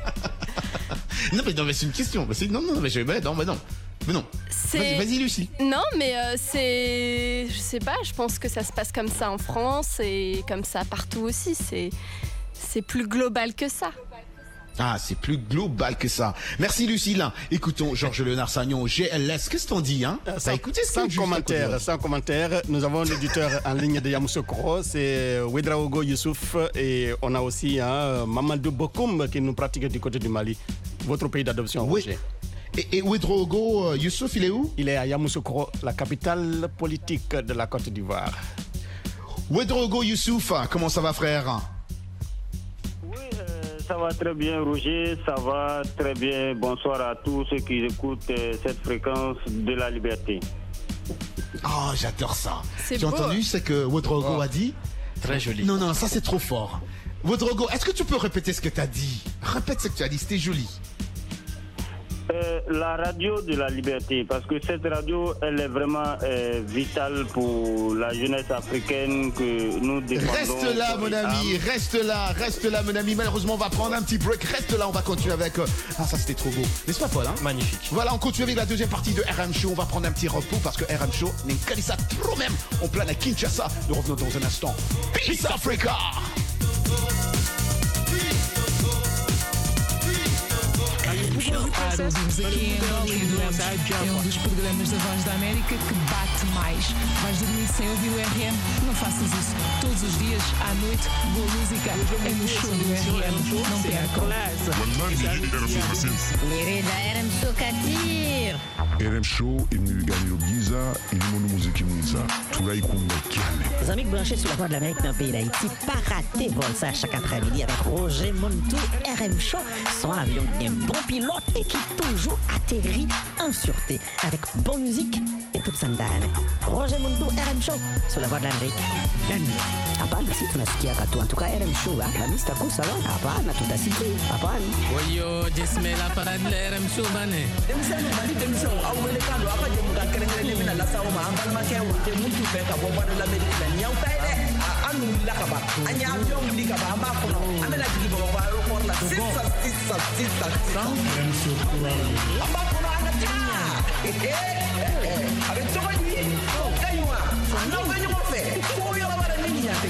Non mais non mais c'est une question. Mais non non mais je mais non mais non mais non. Vas-y, vas-y Lucie. Non mais euh, c'est je sais pas. Je pense que ça se passe comme ça en France et comme ça partout aussi. C'est c'est plus global que ça. Ah, c'est plus global que ça. Merci Lucille. Écoutons Georges Léonard Sagnon, G L S. Qu'est-ce qu'on dit, hein? Sans, écoutez, sans commentaire, sans commentaire. Nous avons un auditeur en ligne de Yamoussoukro, c'est Ouedraogo Youssouf, et on a aussi hein, Mamadou Bokoum qui nous pratique du côté du Mali, votre pays d'adoption. Oui. Et, et Ouedraogo Youssouf, il est où? Il est à Yamoussoukro, la capitale politique de la Côte d'Ivoire. Ouedraogo Youssouf, comment ça va, frère? Ça va très bien, Roger, ça va très bien. Bonsoir à tous ceux qui écoutent cette fréquence de la liberté. Oh, j'adore ça. J'ai entendu, c'est que Ouedraogo oh. a dit, Très joli. Non, non, ça c'est trop fort. Vodrogo, est-ce que tu peux répéter ce que tu as dit? Répète ce que tu as dit, c'était joli. Euh, la radio de la liberté, parce que cette radio, elle est vraiment euh, vitale pour la jeunesse africaine que nous défendons. Reste là, mon ami, reste là, reste là, mon ami. Malheureusement, on va prendre un petit break. Reste là, on va continuer avec... Euh... Ah, ça, c'était trop beau. N'est-ce pas, Paul, hein? Magnifique. Voilà, on continue avec la deuxième partie de R M Show. On va prendre un petit repos parce que R M Show n'est qu'à ça trop même. On plane à Kinshasa. Nous revenons dans un instant. Peace Africa! Para ouvimos aqui em Hollywood, é um dos programas da Voz da América que bate mais. Vais dormir sem ouvir o R M? Não faças isso. Todos os dias, à noite, boa música é no show do R M. Não percam. Mirida R M Show Katir. R M Show inu gagner Giza, inu muziki Giza. Tulai kunga kiane. Les amis branchés sur la Voix de l'Amérique dans le pays d'Haïti, pas rater vol ça chaque après-midi avec Roger Montou, R M Show, son avion qui est un bon pilote et qui toujours atterrit en sûreté avec bonne musique et toute sandane. Roger Montou, R M Show, sur la Voix de l'Amérique. Hapana, si tunasikia katu. En tout cas, R M Show, Alhamisi taku salon. Hapana, tutasikia. Hapana. Oyo, jesmela para de R M Show bane. Demsano mali demsano awele kando apa je muka kerengere mina la sawo ma ambal ma kewo te muntu be ka bo de l'Amérique la nyaw tay de anu la ka ba anya avion li ka ba ma ko no amela jigi bo ba aéroport la six six six six amba ko no ana ta avec to ba ni kaywa na ko ni mo fe ko yo la ba ni ya te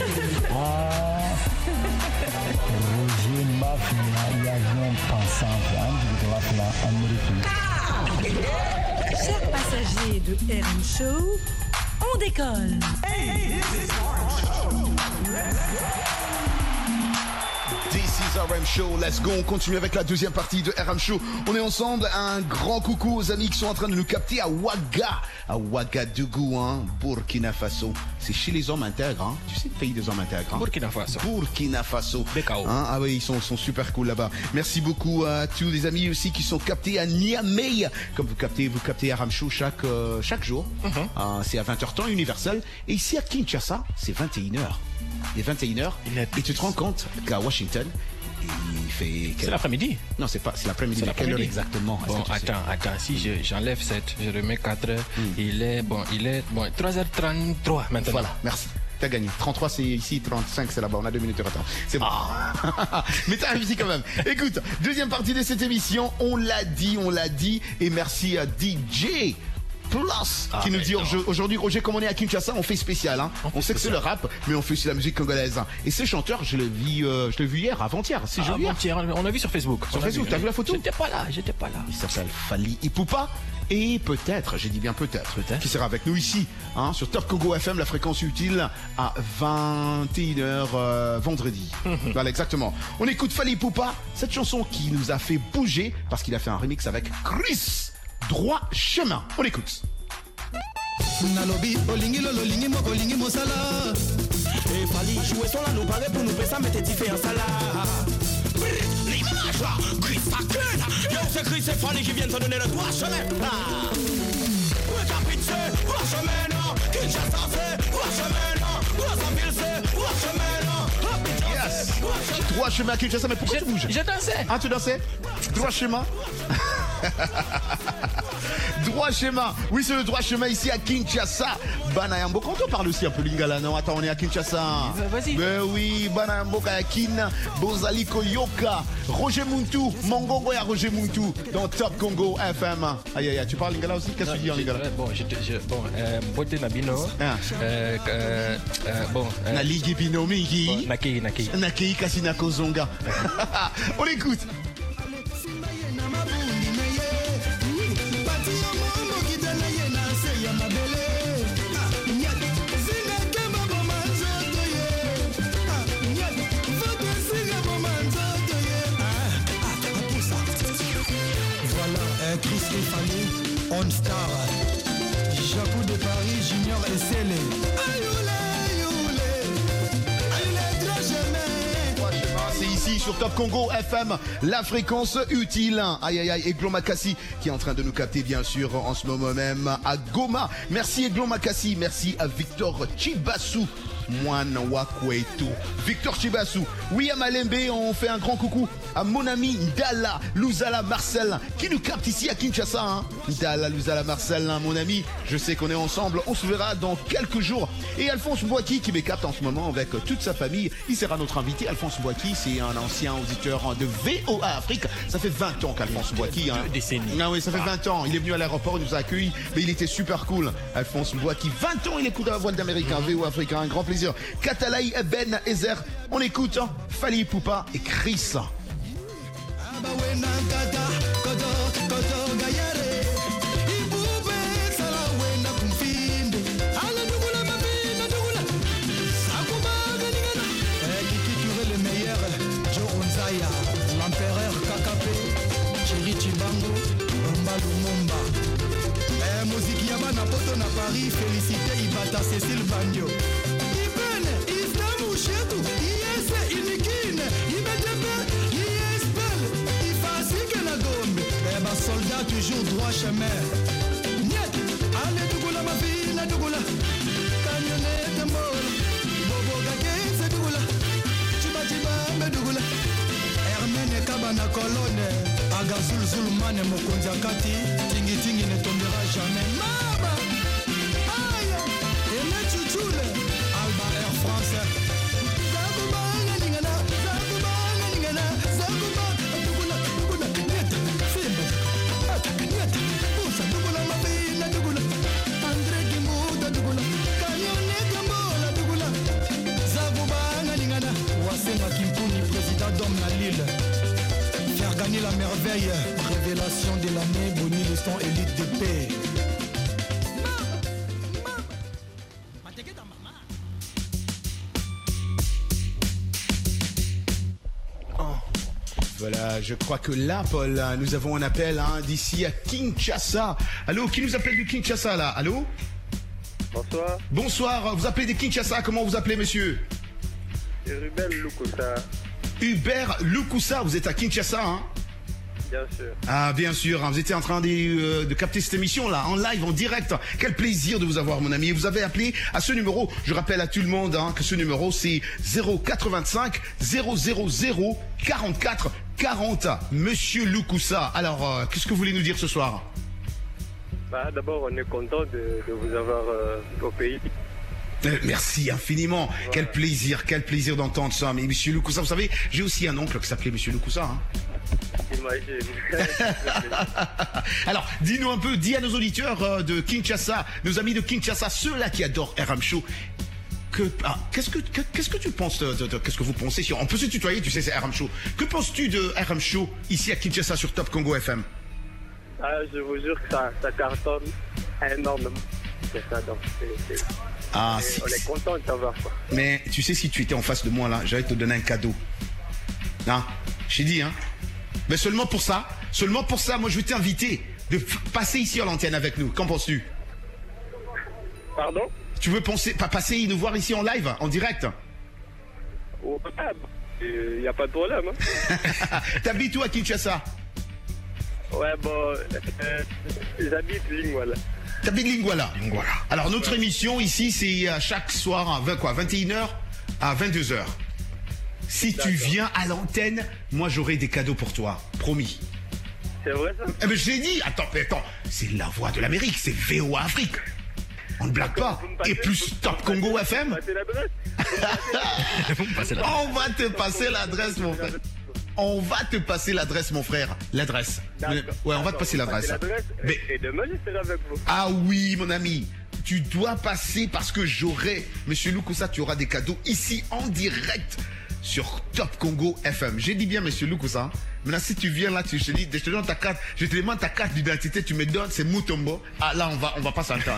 Roger Mafia y avion pensant de la Amérique. Chers passagers de R M Show, on décolle. Hey, this is This is R M Show, let's go, on continue avec la deuxième partie de R M Show. On est ensemble, un grand coucou aux amis qui sont en train de nous capter à Ouaga, à Ouagadougou, hein, Burkina Faso. C'est chez les hommes intègres, hein. Tu sais le pays des hommes intègres, hein. Burkina Faso. Burkina Faso. Hein, ah oui, ils sont, sont super cool là-bas. Merci beaucoup à tous les amis aussi qui sont captés à Niamey. Comme vous captez, vous captez R M Show chaque, euh, chaque jour. Mm-hmm. euh, c'est à vingt heures temps universel. Et ici à Kinshasa, c'est vingt et une heures. Il est vingt et une heures et tu te rends compte qu'à Washington, il fait... C'est l'après-midi. Non, c'est pas, c'est l'après-midi. C'est quelle heure exactement? Bon, attends, attends, si je, j'enlève sept, je remets quatre heures, mm. il est, bon, il est, bon, trois heures trente-trois maintenant. Voilà, merci. T'as gagné. trente-trois c'est ici, trente-cinq c'est là-bas. On a deux minutes de retard. C'est bon. Ah. Mais t'as réussi quand même. Écoute, deuxième partie de cette émission, on l'a dit, on l'a dit. Et merci à D J Plus ah, qui nous dit aujourd'hui, Roger, comme on est à Kinshasa, on fait spécial. Hein. On, on sait que c'est le rap, mais on fait aussi la musique congolaise. Et ce chanteur, je l'ai vu, euh, je l'ai vu hier, avant-hier. C'est ah, avant-hier, on a vu sur Facebook. Sur Facebook, t'as vu la photo? J'étais pas là, j'étais pas là. Il s'appelle Fally Ipupa. Et peut-être, j'ai dit bien peut-être, peut-être, qui sera avec nous ici, hein, sur Top Congo F M, la fréquence utile, à vingt et une heures euh, vendredi. Voilà, exactement. On écoute Fally Ipupa, cette chanson qui nous a fait bouger, parce qu'il a fait un remix avec Chris. Droit chemin. On écoute. Nalobi, olingi lolo, olingi moko, olingi mosala. Et Fally, jouer sur la nous paraît pour nous faire ça, mettez t'y fait un salat. L'image là, Chris Fakun. Yo, c'est Chris et Fally qui viennent te donner le droit chemin. Ouais, capitché, droit chemin, non. Kinshasa fait, droit chemin, non. Brazzaville c'est, droit chemin, non. Yes. Droit chemin à Kinshasa, mais pourquoi tu bouges? Je dansais. Ah, tu dansais? Droit chemin. Droit chemin. Oui, c'est le droit chemin ici à Kinshasa. Banayambo. Quand on parle aussi un peu lingala, non? Attends, on est à Kinshasa. Vas-y. Ben oui, Banayambo Kayakin, Bozali Koyoka, Roger Muntu, Mongongo et Roger Muntu dans Top Congo F M. Aïe aïe aïe, tu parles lingala aussi? Qu'est-ce que tu dis en lingala? Bon, je, je, bon, euh, Bote Nabino. Ah. Euh, euh, euh, bon. Euh, Naligi Bino Miki. Bon, Nakei, Nakei. Nakei Kasina Kozonga. On écoute. Chris et Fally, On Star, Jacou de Paris, Junior et Célé. C'est ici sur Top Congo F M, la fréquence utile. Aïe aïe aïe, Eglo Makassi qui est en train de nous capter bien sûr en ce moment même à Goma. Merci Eglo Makassi, merci à Victor Chibassou Moine Wakweto. Victor Chibassou, William Alembe, on fait un grand coucou à mon ami Ndala Luzala Marcel qui nous capte ici à Kinshasa. Hein. Ndala Luzala Marcel, hein, mon ami, je sais qu'on est ensemble, on se verra dans quelques jours. Et Alphonse Boaki qui me capte en ce moment avec toute sa famille, il sera notre invité. Alphonse Boaki, c'est un ancien auditeur de V O A Afrique. Ça fait vingt ans qu'Alphonse Boaki. Hein. Décennies. Ah oui, ça fait vingt ans. Il est venu à l'aéroport, il nous a accueillis, mais il était super cool. Alphonse Boaki, vingt ans, il écoute à la voile d'Américain, V O A Afrique, un grand plaisir. Katalaï Ben Ezer, on écoute hein, Fali Poupa et Chris. L'empereur Kakapé, Chiri Chibango, Bomba Lumumba. Eh, musique Yabana Poto na Paris, félicité Ibata Cécile Bagno. Ibene, Islamu Chetou, Iese Inikine, Imedepe, Iespel, Ifasike na Gombe. Eh, bah soldat toujours droit chemin. Niet, allez Dougoula ma fille, na Dougoula. Camionnette molle, Bobo Gagé, c'est Dougoula. Chiba Chiba, me Dougoula. Hermene Kabana Colonne, Agazul Zulmane Mokonzi Akati, Tingi Tingi ne tombera jamais. Mama, aïe, et le Tchouchoule, Alba Air France. Zakuba, Ningana, Zakuba, Ningana, Zakuba, Dugula, Dugula, Nieta, Simba, Nieta, Poussa, Dugula, Mabina, Dugula, André Kimbuda, Dugula, Kanyone Gambola, Dugula, Zakuba, Ningana, Wasenga Kimpuni, président d'homme à Lille. Faire gagner la merveille, révélation de l'année, Bonnie Leston, élite de paix. Voilà, je crois que là, Paul, nous avons un appel hein, d'ici à Kinshasa. Allô, qui nous appelle du Kinshasa là? Allô? Bonsoir. Bonsoir, vous appelez de Kinshasa, comment vous appelez monsieur? Hubert Lukusa. Hubert Lukusa, vous êtes à Kinshasa hein? Bien sûr. Ah bien sûr, hein, vous étiez en train de, euh, de capter cette émission là, en live, en direct. Quel plaisir de vous avoir mon ami. Vous avez appelé à ce numéro, je rappelle à tout le monde hein, que ce numéro c'est zéro quatre-vingt-cinq zéro zéro zéro quarante-quatre quarante. Monsieur Lukusa, alors euh, qu'est-ce que vous voulez nous dire ce soir? Bah, d'abord on est content de, de vous avoir euh, au pays. Euh, merci infiniment. Voilà. Quel plaisir, quel plaisir d'entendre ça. Mais monsieur Lukusa, vous savez, j'ai aussi un oncle qui s'appelait monsieur Lukusa. Hein. Alors, dis-nous un peu, dis à nos auditeurs euh, de Kinshasa, nos amis de Kinshasa, ceux-là qui adorent R M Show, que, ah, qu'est-ce que, que, qu'est-ce que tu penses, de, de, de, qu'est-ce que vous pensez sur, on peut se tutoyer, tu sais, c'est R M Show. Que penses-tu de R M Show ici à Kinshasa sur Top Congo F M? Ah, je vous jure que ça, ça cartonne énormément. C'est ça, donc c'est, c'est... Ah, et si, on est content de savoir quoi. Mais tu sais, si tu étais en face de moi là, j'allais te donner un cadeau. Non, j'ai dit, hein. Mais seulement pour ça, seulement pour ça, moi je vais t'inviter de f- passer ici à l'antenne avec nous. Qu'en penses-tu? Pardon? Tu veux penser, pas passer nous voir ici en live, en direct? Oh, il n'y a pas de problème. Hein. T'habites où à Kinshasa? Ouais, bon, euh, j'habite Lingwala. T'habites Lingwala. Lingwala. Alors notre émission ici, c'est euh, chaque soir à vingt, quoi, vingt et une heures à vingt-deux heures. Si D'accord. tu viens à l'antenne, moi j'aurai des cadeaux pour toi, promis. C'est vrai ça? Eh ben, je l'ai dit, attends, attends, c'est la voix de l'Amérique, c'est V O A Afrique. On ne blague pas. Passez, et plus Top Congo F M. On va te passer l'adresse, mon frère. On va te passer l'adresse, mon frère. L'adresse. Ouais, on va te passer l'adresse. Mais... Et demain, je serai avec vous. Ah oui, mon ami. Tu dois passer parce que j'aurai, monsieur Lukusa, tu auras des cadeaux ici en direct sur Top Congo F M. J'ai dit bien, monsieur Lukusa. Maintenant, si tu viens là, tu, je te dis, je te donne ta carte, je te demande ta carte d'identité, tu me donnes, c'est Mutombo. Ah là, on va, on va pas s'entendre.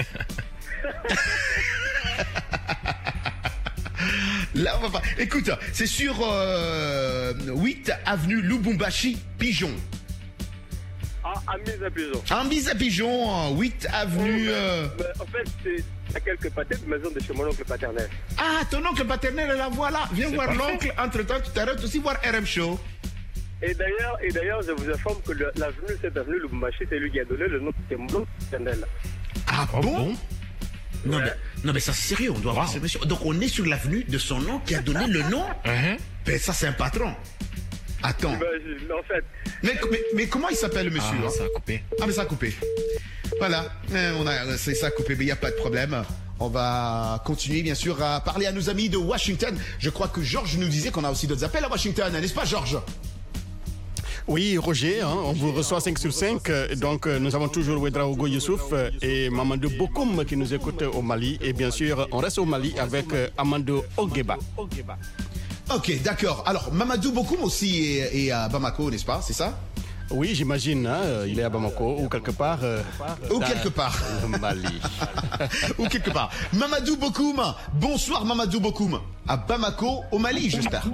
Là, on va pas. Écoute, c'est sur euh, huit avenue Lubumbashi, Pigeon. Ah, à mise à Pigeon. En mise à Pigeon, huit avenue. Oh, euh... mais, mais, en fait, c'est à quelques pâtés de maison de chez mon oncle paternel. Ah, ton oncle paternel est là, voilà. Viens c'est voir parfait. l'oncle. Entre-temps, tu t'arrêtes aussi voir R M Show. Et d'ailleurs, et d'ailleurs, je vous informe que le, l'avenue, cette avenue Lubumbashi, c'est lui qui a donné le nom de mon oncle paternel. Ah bon? Non, mais, non, mais ça c'est sérieux, on doit voir ce monsieur. Donc on est sur l'avenue de son nom qui a donné le nom. Uh-huh. Ben ça c'est un patron. Attends. Imagine, en fait. Mais, mais, mais comment il s'appelle le monsieur? Ah, hein? ça a coupé. Ah, mais ça a coupé. Voilà, on a, c'est ça a coupé, mais il n'y a pas de problème. On va continuer bien sûr à parler à nos amis de Washington. Je crois que Georges nous disait qu'on a aussi d'autres appels à Washington, n'est-ce pas Georges? Oui, Roger, hein, on vous reçoit cinq sur cinq. Donc, nous avons toujours Ouedraogo Youssouf et Mamadou Bokoum qui nous écoutent au Mali. Et bien sûr, on reste au Mali avec Amando Ogeba. Ok, d'accord. Alors, Mamadou Bokoum aussi est, est à Bamako, n'est-ce pas? C'est ça? Oui, j'imagine. Hein, il est à Bamako ou quelque part. Euh, ou quelque part. Au Mali. Ou quelque part. Mamadou Bokoum. Bonsoir, Mamadou Bokoum. À Bamako, au Mali, j'espère.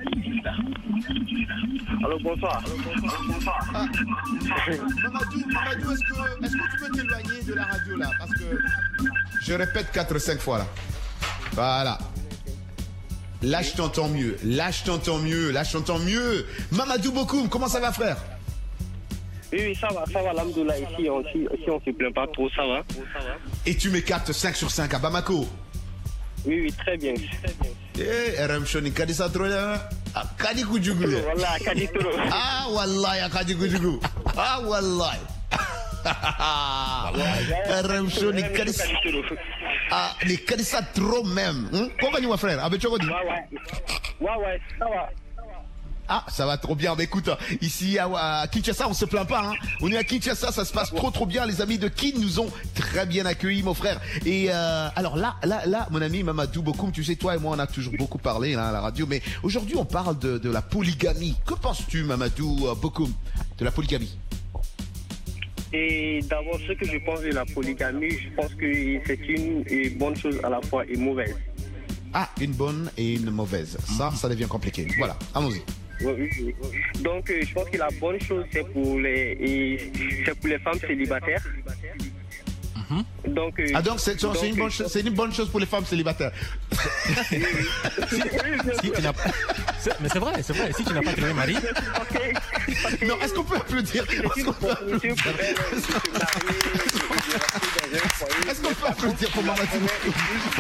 Alors bonsoir. Ah. Mamadou, Mamadou, est-ce que, est-ce que tu peux t'éloigner de la radio là? Parce que je répète quatre cinq fois là. Voilà. Là, je t'entends mieux. Là, je t'entends mieux. Là, je t'entends mieux. Mamadou Bokoum, comment ça va, frère? Oui, oui, ça va, ça va, alhamdoulilah. Ici, on, ici, ici, on se plaint pas trop, ça va. Et tu m'écartes cinq sur cinq à Bamako? Oui, oui, très bien. Eh, R M Shoni, Kadi Satroya, Kadi Kujugu. Wallah, Kadi Toro. Ah, wallah, Kadi Kujugu. Ah, wallah. R M Shoni, Kadi Ah, les Kadi Satro même. Comment va, frère? Avec Chokodi? Ouais, ouais. Ouais, ouais, ça va. Ah, ça va trop bien. Mais écoute, ici à Kinshasa, on se plaint pas. Hein. On est à Kinshasa, ça se passe trop trop bien. Les amis de Kin nous ont très bien accueillis, mon frère. Et euh, alors là, là, là, mon ami Mamadou Bokoum, tu sais, toi et moi, on a toujours beaucoup parlé là, à la radio. Mais aujourd'hui, on parle de, de la polygamie. Que penses-tu, Mamadou Bokoum, de la polygamie? Et d'abord, ce que je pense de la polygamie, je pense que c'est une, une bonne chose à la fois et mauvaise. Ah, une bonne et une mauvaise. Ça, ça devient compliqué. Voilà, allons-y. Oui, oui. Donc, euh, je pense que la bonne chose, c'est pour les, et, c'est pour les femmes célibataires. Mm-hmm. Donc, euh, ah, donc c'est, donc, c'est, une bonne chose, c'est une bonne chose pour les femmes célibataires. si, si tu n'as, c'est, mais c'est vrai, c'est vrai. Si tu n'as pas trouvé mari. Okay. Okay. Non, est-ce qu'on peut applaudir? Est-ce qu'on peut applaudir? Est-ce qu'on peut applaudir pour Mamadou Bokoum?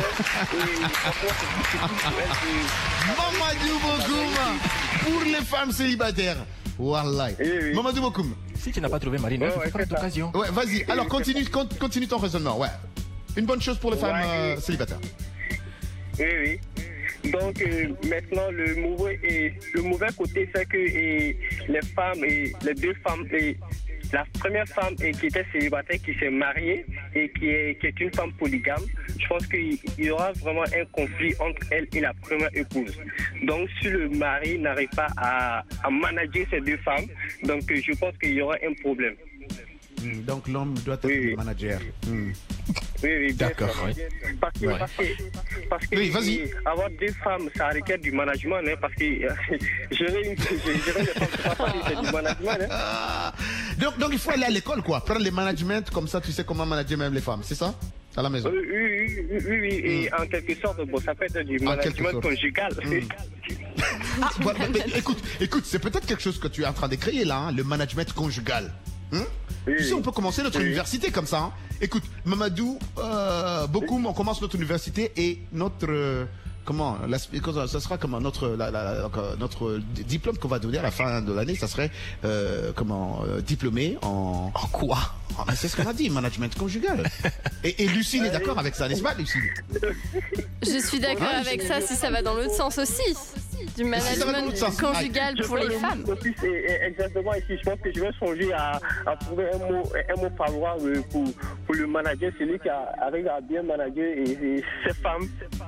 Mamadou Bokoum pour les femmes célibataires. Wallah. Oui. Mamadou Bokoum. Si tu n'as pas trouvé mari, non, ouais, tu ouais, peux prendre l'occasion. Ouais, vas-y. Alors continue, continue ton raisonnement. Ouais. Une bonne chose pour les femmes ouais, euh, célibataires. Oui, oui. Donc euh, maintenant le mauvais et le mauvais côté c'est que et, les femmes et les deux femmes et la première femme et, qui était célibataire qui s'est mariée et qui est qui est une femme polygame, je pense qu'il y aura vraiment un conflit entre elle et la première épouse. Donc si le mari n'arrive pas à, à manager ces deux femmes, donc euh, je pense qu'il y aura un problème. Mmh, donc l'homme doit être oui, le manager. Mmh. Oui, oui, d'accord. Oui. Parce que, ouais. parce que, parce que oui, vas-y. Avoir deux femmes, ça requiert du management, hein, parce que euh, gérer une gérer les femmes, c'est pas c'est du management. Hein. donc, donc il faut aller à l'école, quoi. Prendre les managements, comme ça tu sais comment manager même les femmes, c'est ça? À la maison. Oui, oui, oui, oui, oui. Et mmh. en quelque sorte, bon, ça peut être du en management conjugal. Mmh. ah, bah, mais, écoute, écoute, c'est peut-être quelque chose que tu es en train de créer là, hein, le management conjugal. Hein? Oui, tu sais, on peut commencer notre oui. université comme ça. Hein. Écoute, Mamadou, euh, Bokoum, on commence notre université et notre euh, comment, la, ça sera comment notre la, la, la, notre diplôme qu'on va donner à la fin de l'année, ça serait euh, comment euh, diplômé en en quoi? Ah, c'est ce qu'on a dit, management conjugal. Et, et Lucille est d'accord avec ça, n'est-ce pas, Lucille? Je suis d'accord ah, avec ça si ça va dans l'autre sens aussi. Du management si conjugal ah, pour les femmes. Aussi, exactement ici, je pense que je vais songer à, à trouver un mot, un mot favorable pour, pour le manager, celui qui a, arrive à bien manager et, et ses femmes.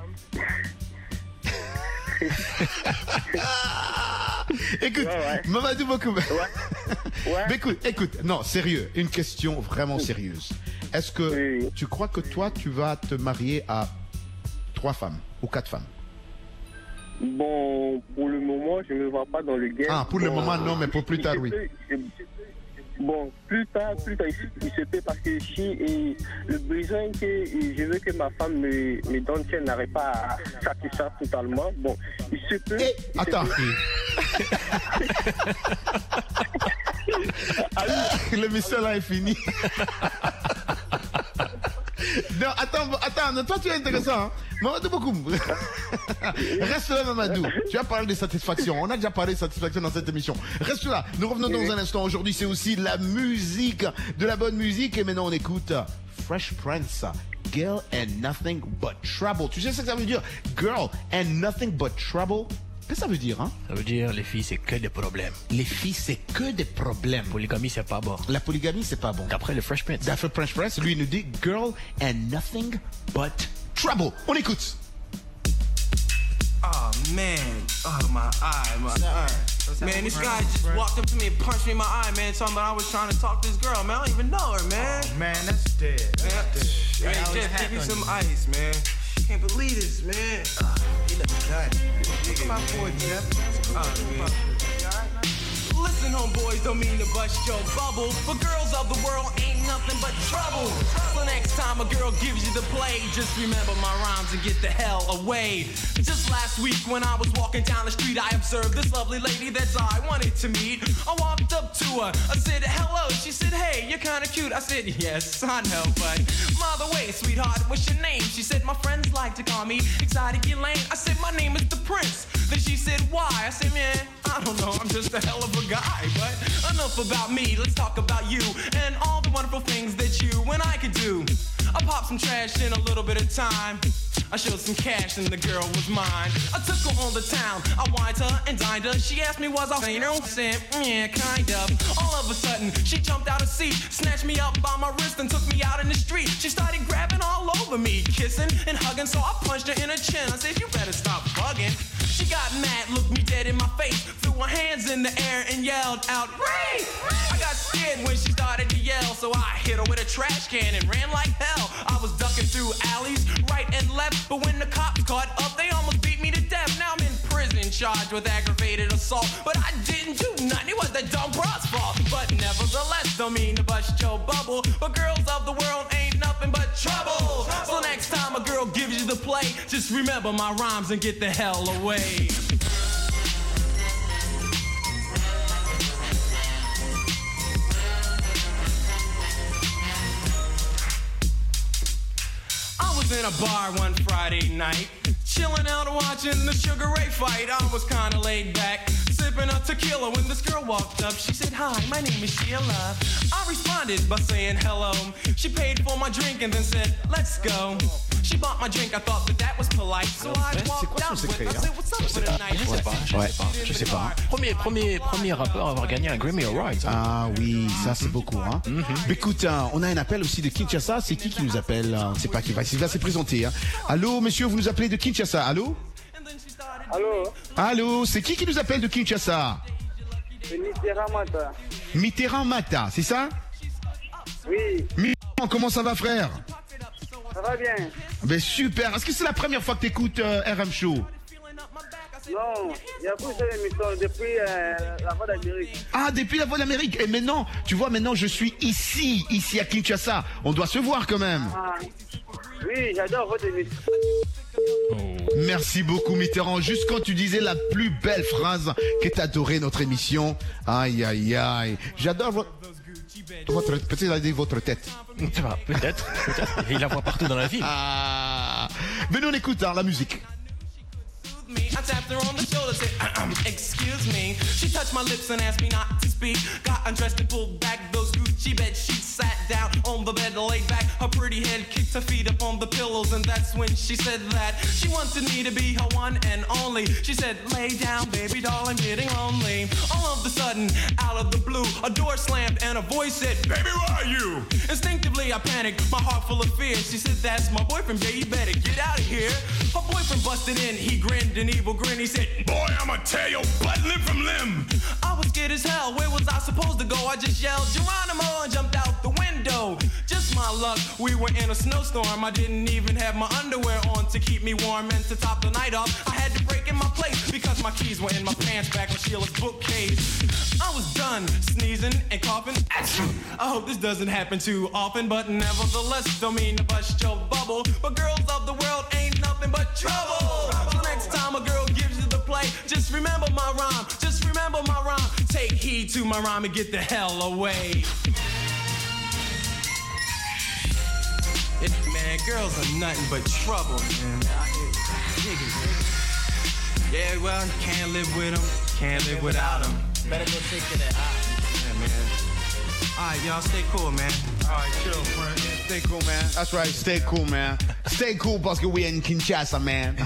Écoute, ouais, ouais. Mamadou Bokoum. Ouais. Ouais. Mais écoute, écoute, non, sérieux, une question vraiment sérieuse. Est-ce que oui. tu crois que toi, tu vas te marier à trois femmes ou quatre femmes? Bon, pour le moment, je ne me vois pas dans le game. Ah, pour bon, le moment, non, mais pour plus tard, oui. Peut, bon, plus tard, plus tard, il, il se peut parce que si et le besoin que et je veux que ma femme me, me donne, si elle n'arrive pas à satisfaire totalement, bon, il se peut. Et, il attends. Se peut. L'émission là est finie. Non, attends, attends, toi tu es intéressant. Hein? Mamadou Bokoum. Reste là, Mamadou. Tu as parlé de satisfaction. On a déjà parlé de satisfaction dans cette émission. Reste là. Nous revenons dans un instant. Aujourd'hui, c'est aussi la musique, de la bonne musique. Et maintenant, on écoute Fresh Prince. Girl and Nothing But Trouble. Tu sais ce que ça veut dire? Girl and Nothing But Trouble. Qu'est-ce que ça veut dire, hein? Ça veut dire les filles, c'est que des problèmes. Les filles, c'est que des problèmes. Polygamie, c'est pas bon. La polygamie, c'est pas bon. D'après le Fresh Prince. D'après Fresh Prince, lui, il nous dit Girl and Nothing But Trouble. On écoute. Oh man, oh my eye, my eye. Man, this guy just walked up to me and punched me in my eye, man, talking about I was trying to talk to this girl, man. I don't even know her, man. Oh, man, that's dead. Man, That's dead. man, Jeff, give me some ice, man. Can't believe this, man. Uh, He look done. Look at my boy, Jeff. Uh, Listen, homeboys, don't mean to bust your bubble, but girls of the world ain't nothing but trouble. So next time a girl gives you the play, just remember my rhymes and get the hell away. Just last week when I was walking down the street, I observed this lovely lady that I wanted to meet. I walked up to her, I said hello, she said hey, you're kinda cute. I said yes, I know, but by the way, sweetheart, what's your name? She said my friends like to call me Exotic Elaine. I said my name is the Prince. Then she said why? I said man, I don't know, I'm just a hell of a guy. But enough about me, let's talk about you and all the wonderful things that you and I could do. I popped some trash in a little bit of time. I showed some cash and the girl was mine. I took her on the town, I wined her and dined her. She asked me was I saying her? I said, yeah, kind of. All of a sudden, she jumped out of seat, snatched me up by my wrist and took me out in the street. She started grabbing all over me, kissing and hugging, so I punched her in her chin. I said, you better stop bugging. She got mad, looked me dead in my face, threw her hands in the air and yelled out, Ray! I got scared when she started to yell, so I hit her with a trash can and ran like hell. I was ducking through alleys, right and left, but when the cops caught up, they almost beat me to death. Now I'm in prison, charged with aggravated assault, but I didn't do nothing, it was that dumb broad's fault. But nevertheless, don't mean to bust your bubble, but girls of the world ain't nothing but trouble. So next time a girl gives you the play, just remember my rhymes and get the hell away. I was in a bar one Friday night, chilling out watching the Sugar Ray fight. I was kinda laid back, sipping a tequila when this girl walked up. She said, hi, my name is Sheila. I responded by saying hello. She paid for my drink and then said, let's go. She bought my drink, I thought that that was polite. So I walked out with her. I said, what's up for the night? Je sais pas, je sais pas, je sais pas. Premier, premier, premier rappeur à avoir gagné un Grammy Award. Ah oui, ça c'est beaucoup. Hein. Mm-hmm. Écoute, hein, on a un appel aussi de Kinshasa. C'est qui qui nous appelle? On ne sait pas qui va, il va se présenter. Hein. Allô, monsieur, vous nous appelez de Kinshasa. Allô? Allô? Allô, c'est qui qui nous appelle de Kinshasa? C'est Mitterrand Mata. Mitterrand Mata, c'est ça? Oui. Mitterrand, comment ça va, frère? Ça va bien. Ben super. Est-ce que c'est la première fois que tu écoutes euh, R M Show? Non, il y a plusieurs émissions depuis euh, la Voix d'Amérique. Ah, depuis la Voix d'Amérique. Et maintenant, tu vois, maintenant je suis ici, ici à Kinshasa. On doit se voir quand même. Ah, oui, j'adore votre émission. Oh. Merci beaucoup Mitterrand. Juste quand tu disais la plus belle phrase que t'as adoré notre émission. Aïe aïe aïe. J'adore votre... votre peut-être votre tête. Peut-être, peut-être. Il la voit partout dans la ville. Ah. Mais nous on écoute hein, la musique. I tapped her on the shoulder, said, excuse me. She touched my lips and asked me not to speak. Got undressed and pulled back those Gucci bed sheets. Sat down on the bed, laid back. Her pretty head kicked her feet up on the pillows. And that's when she said that she wanted me to be her one and only. She said, lay down, baby doll, I'm getting lonely. All of a sudden, out of the blue, a door slammed and a voice said, baby, where are you? Instinctively, I panicked, my heart full of fear. She said, that's my boyfriend, baby, you better get out of here. Her boyfriend busted in, he grinned an evil grin. He said, boy, I'ma tear your butt limb from limb. I was scared as hell, where was I supposed to go? I just yelled, Geronimo, and jumped out the window. Just my luck, we were in a snowstorm. I didn't even have my underwear on to keep me warm. And to top the night off, I had to break in my place because my keys were in my pants back on Sheila's bookcase. I was done sneezing and coughing. I hope this doesn't happen too often, but nevertheless, don't mean to bust your bubble. But girls of the world ain't nothing but trouble. So next time a girl gives you the play, just remember my rhyme, just remember my rhyme. Take heed to my rhyme and get the hell away. It's man. girls are nothing but trouble, man. I, dig it. Yeah, well, can't live with them, can't live without them. Better go take care of that. Yeah, man. All right, y'all, stay cool, man. All right, chill, friend. Stay cool, man. That's right, stay cool, man. Stay cool parce que we in Kinshasa, man.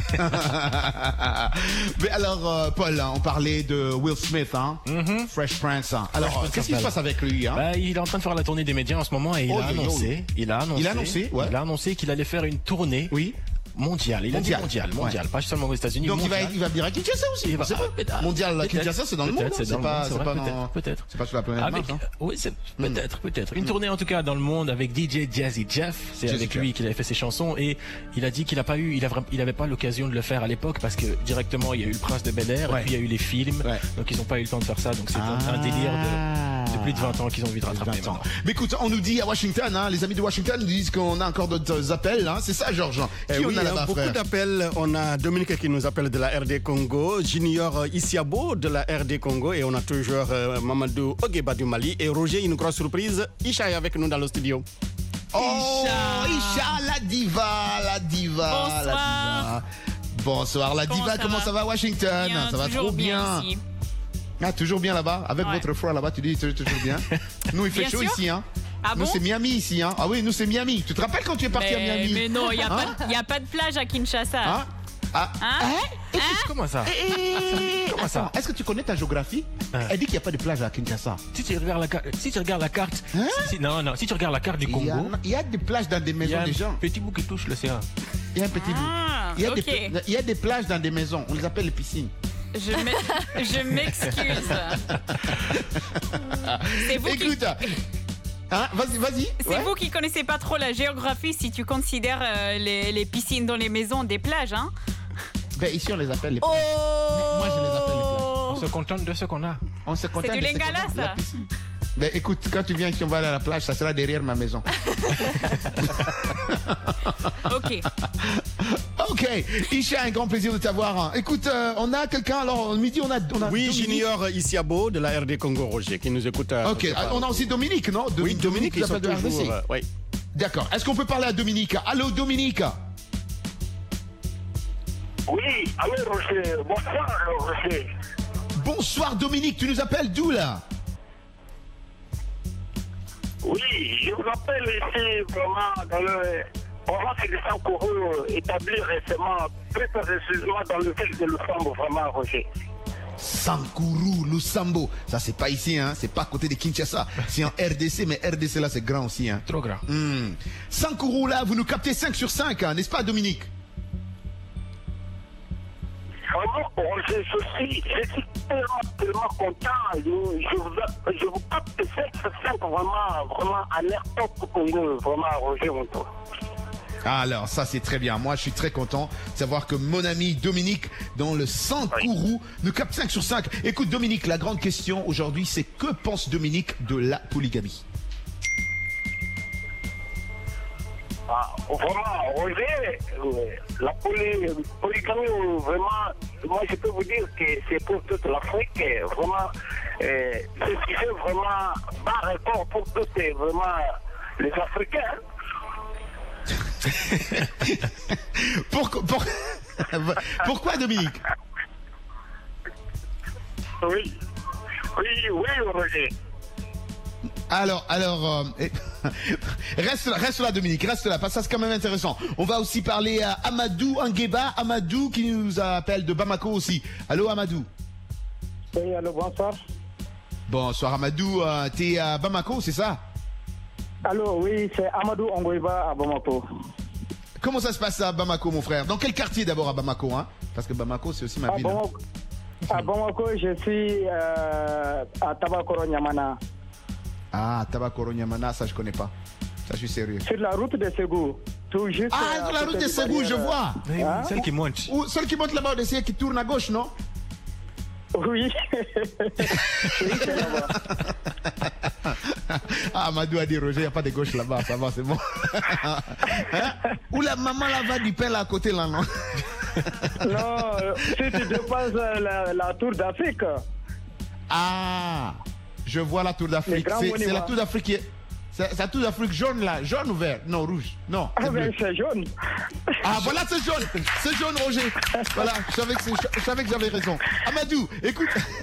Mais alors, euh, Paul, hein, on parlait de Will Smith, hein? Mm-hmm. Fresh Prince. Hein. Alors, Fresh qu'est-ce qui se passe avec lui, hein? Bah, il est en train de faire la tournée des médias en ce moment et il, oh, a, annoncé, oh. il a annoncé. Il a annoncé, ouais. Il a annoncé qu'il allait faire une tournée. Oui. Mondial, il a mondial. dit mondial, mondial, ouais. Pas seulement aux États-Unis. Donc mondial. il va, il va venir à Kinshasa aussi. Va, ah, mondial à Kinshasa, c'est dans le monde. C'est pas, c'est pas peut-être, dans, peut-être. C'est pas sur la planète avec, Mars. Hein. Oui, c'est peut-être, mm. peut-être. Une mm. tournée en tout cas dans le monde avec D J Jazzy Jeff. C'est Jazzy avec Jeff. Lui qu'il avait fait ses chansons et il a dit qu'il a pas eu, il a, il avait pas l'occasion de le faire à l'époque parce que directement il y a eu le Prince de Bel-Air ouais. et puis il y a eu les films, ouais. donc ils n'ont pas eu le temps de faire ça. Donc c'est ah. un, un délire de, de plus de vingt ans qu'ils ont envie de rattraper. Mais écoute, on nous dit à Washington, hein, les amis de Washington nous disent qu'on a encore d'autres appels. Hein, c'est ça, Georges. Qui eh on oui, a là-bas, beaucoup frère? d'appels. On a Dominique qui nous appelle de la R D Congo, Junior Isiabo de la R D Congo et on a toujours euh, Mamadou Ogeba du Mali et Roger, une grosse surprise, Isha est avec nous dans le studio. Oh, Isha, Isha la diva, la diva, Bonsoir. la diva. Bonsoir la comment diva, ça comment va? ça va Washington? Bien, ça va trop bien. bien ah, toujours bien là-bas, avec ouais. votre froid là-bas, tu dis toujours bien. Nous il fait bien chaud sûr. ici, hein. Ah nous bon c'est Miami ici, hein. Ah oui, nous c'est Miami. Tu te rappelles quand tu es parti mais, à Miami? Mais non, il n'y a, hein? a pas de plage à Kinshasa. Hein? Ah, hein? Hein? Comment ça? Comment ça? Est-ce que tu connais ta géographie? hein? Elle dit qu'il n'y a pas de plage à Kinshasa. Si tu regardes la carte, si tu regardes la carte, hein? si, si, non non, si tu regardes la carte du Congo, il y a, il y a des plages dans des maisons des gens. Petit bout qui touche l'océan. Il y a un petit ah, bout. Il y, a okay. des, il y a des plages dans des maisons. On les appelle les piscines. Je m'excuse. C'est vous Écoute. qui... Hein, vas-y, vas-y. C'est ouais. vous qui connaissez pas trop la géographie si tu considères euh, les, les piscines dans les maisons des plages, hein? Ben ici on les appelle les plages. Oh moi je les appelle les plages. On se contente de ce qu'on a. On se contente C'est du de lingala ce qu'on a. ça. Ben écoute, quand tu viens ici on va aller à la plage, ça sera derrière ma maison. Ok. Ok, Isha, un grand plaisir de t'avoir. Écoute, euh, on a quelqu'un, alors midi on a... On a oui, Dominique. Junior Isiabo de la R D Congo, Roger, qui nous écoute. À, ok, on a aussi Dominique, non? Oui, Dominique, qui s'appelle de R D C. Euh, oui. D'accord, est-ce qu'on peut parler à Dominique? Allô, Dominique? Oui, allô, Roger. Bonsoir, Roger. Bonsoir, Dominique, tu nous appelles d'où, là? Oui, je vous appelle ici, vraiment, dans le... Vraiment, c'est des Sankourou établi récemment, très précisément dans le ville de Lusambo, vraiment, Roger. Sankourou, Lusambo. Ça, c'est pas ici, hein. C'est pas à côté de Kinshasa. C'est en R D C, mais R D C, là, c'est grand aussi, hein. Trop grand. Mmh. Sankourou, là, vous nous captez cinq sur cinq, hein, n'est-ce pas, Dominique? Vraiment, Roger, je suis, je suis tellement, tellement content. Je, je, vous, je vous capte cinq sur cinq, vraiment, vraiment, à l'air top pour nous, vraiment, Roger, mon tour. Alors, ça c'est très bien. Moi, je suis très content de savoir que mon ami Dominique, dans le Sankourou, nous capte cinq sur cinq. Écoute, Dominique, la grande question aujourd'hui, c'est que pense Dominique de la polygamie? Ah, vraiment, Roger, la poly, polygamie, vraiment, moi je peux vous dire que c'est pour toute l'Afrique, vraiment, euh, c'est ce qui fait vraiment bas record pour tous vraiment les Africains. Pourquoi, pour... Pourquoi, Dominique? Oui, oui, oui, Roger. Alors, alors, euh, reste, reste là, Dominique, reste là, parce que ça c'est quand même intéressant. On va aussi parler à Amadou Angeba, Amadou qui nous appelle de Bamako aussi. Allô, Amadou? Oui, allô, bonsoir. Bonsoir, Amadou, euh, t'es à Bamako, c'est ça? Allô, oui, c'est Amadou Angeba à Bamako. Comment ça se passe à Bamako, mon frère? Dans quel quartier d'abord à Bamako, hein? Parce que Bamako, c'est aussi ma à ville. Bamako, hein. À Bamako, je suis euh, à Tabakoro Nyamana. Ah, Tabakoro Nyamana, ça je connais pas. Ça, je suis sérieux. Sur la route de Ségou. Tout juste. Ah, sur la route de Ségou, je vois. Oui, hein? Celle qui monte. Ou celle qui monte là-bas, c'est qui tourne à gauche, non? Oui. Oui, c'est là-bas. Ah, Amadou a dit, Roger, il n'y a pas de gauche là-bas, ça va, c'est bon. Hein? Ou la maman là-bas du père là à côté, là, non? Non, si tu dépasses la, la tour d'Afrique. Ah, je vois la tour d'Afrique. C'est la tour d'Afrique qui est... Ça, ça touche l'Afrique jaune là, jaune ou vert? Non, rouge. Non. Ah ben c'est jaune. Ah voilà, c'est jaune. C'est jaune, Roger. Voilà, je savais que, je savais que j'avais raison. Amadou, écoute.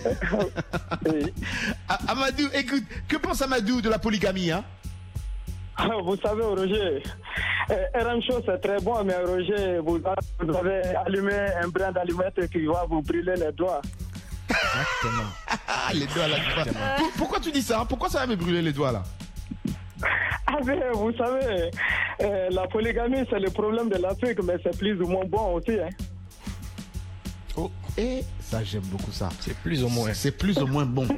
Amadou, écoute, que pense Amadou de la polygamie, hein? Vous savez, Roger, R M Show c'est très bon, mais Roger, vous avez allumé un brin d'allumette qui va vous brûler les doigts. Exactement. Les doigts là. Pour, pourquoi tu dis ça? Pourquoi ça va me brûler les doigts là? Ah ben, vous savez, euh, la polygamie c'est le problème de l'Afrique, mais c'est plus ou moins bon aussi. Hein. Oh, et ça j'aime beaucoup ça. C'est plus ou moins. C'est plus ou moins bon.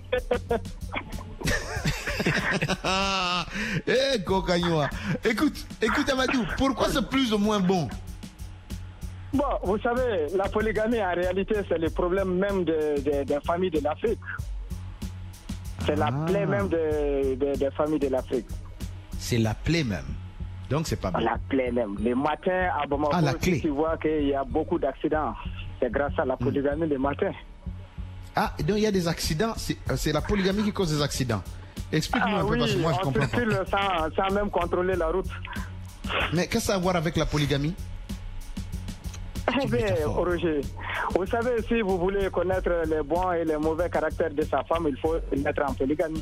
Eh, Kokagnoa. Écoute, écoute Amadou, pourquoi c'est plus ou moins bon? Bon, vous savez, la polygamie en réalité c'est le problème même des de, de familles de l'Afrique. C'est ah. la plaie même des de, de familles de l'Afrique. C'est la plaie même. Donc c'est pas bon. La plaie même. Les matins à Bamako, ah, tu vois qu'il y a beaucoup d'accidents. C'est grâce à la polygamie mm. les matins. Ah, donc il y a des accidents. C'est la polygamie qui cause des accidents. Explique-nous ah, un peu oui, parce que moi je comprends pas. Sans, sans même contrôler la route. Mais qu'est-ce que ça a à voir avec la polygamie? Eh bien, Roger, vous savez, si vous voulez connaître les bons et les mauvais caractères de sa femme, il faut le mettre en polygamie.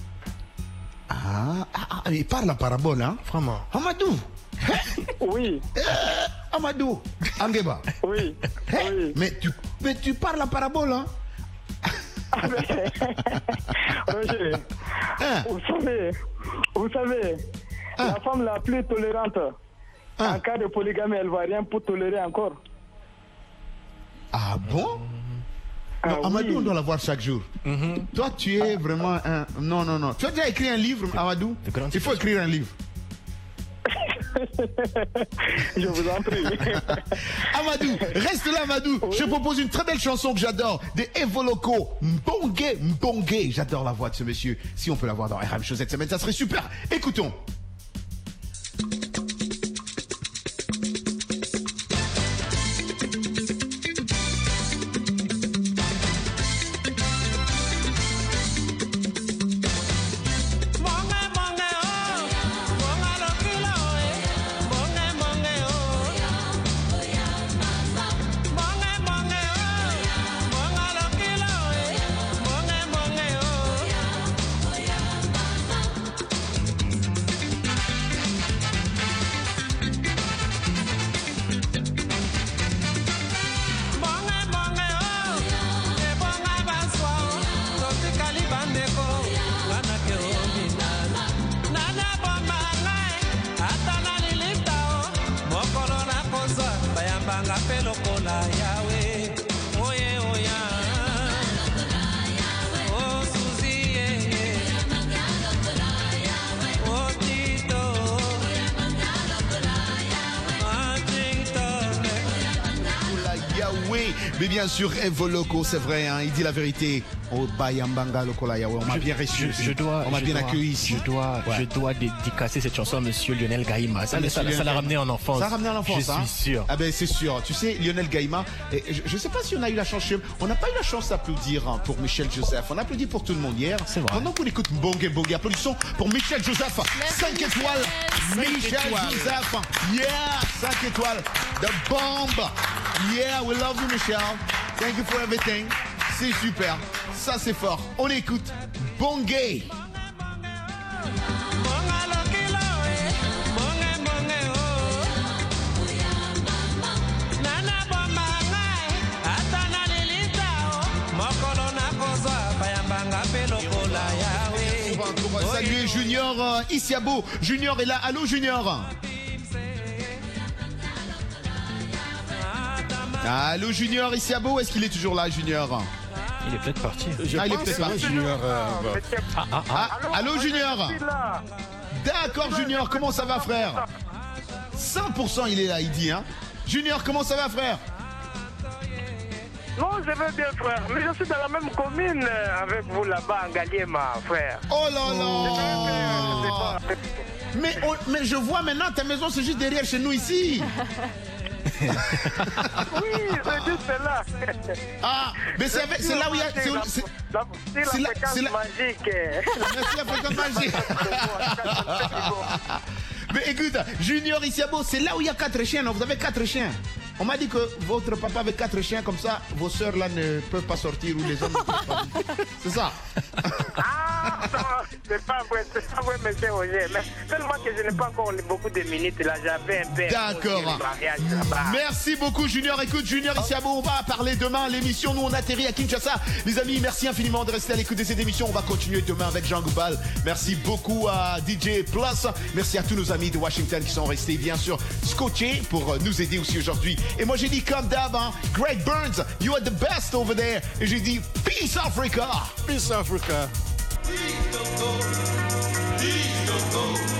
Ah, ah, il parle en parabole, hein, vraiment. Amadou. Oui. Euh, Amadou. Angeba. Oui. oui. Mais tu, mais tu parles en parabole, hein. Ah, mais... Roger, hein? vous savez, vous savez, hein? La femme la plus tolérante, hein? En cas de polygamie, elle ne va rien pour tolérer encore. Ah bon? Ah, non, Amadou, oui. on doit la voir chaque jour. Mm-hmm. Toi, tu es vraiment un... Non, non, non. Tu as déjà écrit un livre, Amadou? Il faut écrire un livre. Je vous en prie. Amadou, reste là, Amadou. Oui. Je propose une très belle chanson que j'adore, de Evoloko, Mbongue, Mbongue. J'adore la voix de ce monsieur. Si on peut la voir dans R M Show cette semaine, ça serait super. Écoutons. Mais bien sûr, Evoloko, c'est vrai, hein, il dit la vérité. Au Bayambanga Lokola Yahweh, on m'a bien reçu. Je, je dois, on m'a bien dois, accueilli ici. Je dois, ouais. je dois dédicacer cette chanson à Monsieur Lionel Gaïma. Ça, ah, ça, ça l'a ramené en enfance. Ça l'a ramené en enfance, je hein. suis sûr. Ah ben c'est sûr. Tu sais, Lionel Gaïma, je ne sais pas si on a eu la chance, on n'a pas eu la chance d'applaudir hein, pour Michel Joseph. On a applaudi pour tout le monde hier. C'est vrai. Pendant qu'on écoute Mbongue Mbongue, applaudissons pour Michel Joseph. cinq étoiles. Michel Joseph. Yeah, cinq étoiles. The bomb. Yeah, we love you, Michel. Thank you for everything. C'est super. Ça, c'est fort. On écoute Bongue. Salut Junior euh, Isiabo. Junior est là. Allô Junior. Allô Junior Isiabo, est-ce qu'il est toujours là Junior? Il est peut-être parti. Je ah, il est peut-être parti. Junior. Euh, ah, ah, ah. Allô, allô Junior. D'accord Junior, comment ça va frère? cent pour cent il est là, il dit hein. Junior, comment ça va frère? Non, je vais bien frère, mais je suis dans la même commune avec vous là-bas en Galiema frère. Oh là là. Mais, on, mais je vois maintenant ta maison c'est juste derrière chez nous ici. Oui, je dis c'est là. Ah, mais c'est, avec, c'est là où il y a... C'est, c'est, la, c'est, c'est la la fréquence c'est la... magique. Merci la fréquence magique. Mais écoute, Junior Isiabo, c'est là où il y a quatre chiens, non? Vous avez quatre chiens. On m'a dit que votre papa avait quatre chiens, comme ça, vos sœurs là ne peuvent pas sortir ou les hommes ne peuvent pas. C'est ça? Ah, non, c'est pas vrai, c'est pas vrai, monsieur Roger. Mais seulement que je n'ai pas encore beaucoup de minutes là, j'avais un peu. D'accord. Merci beaucoup, Junior. Écoute, Junior Isiabo, on va parler demain à l'émission. Nous, on atterrit à Kinshasa. Les amis, merci infiniment de rester à l'écoute de cette émission. On va continuer demain avec Jean Goubal. Merci beaucoup à D J Plus. Merci à tous nos amis de Washington qui sont restés, bien sûr, scotchés pour nous aider aussi aujourd'hui. Et moi, j'ai dit comme d'hab, hein, Greg Burns, you are the best over there. Et j'ai dit, Peace Africa. Peace Africa. Peace,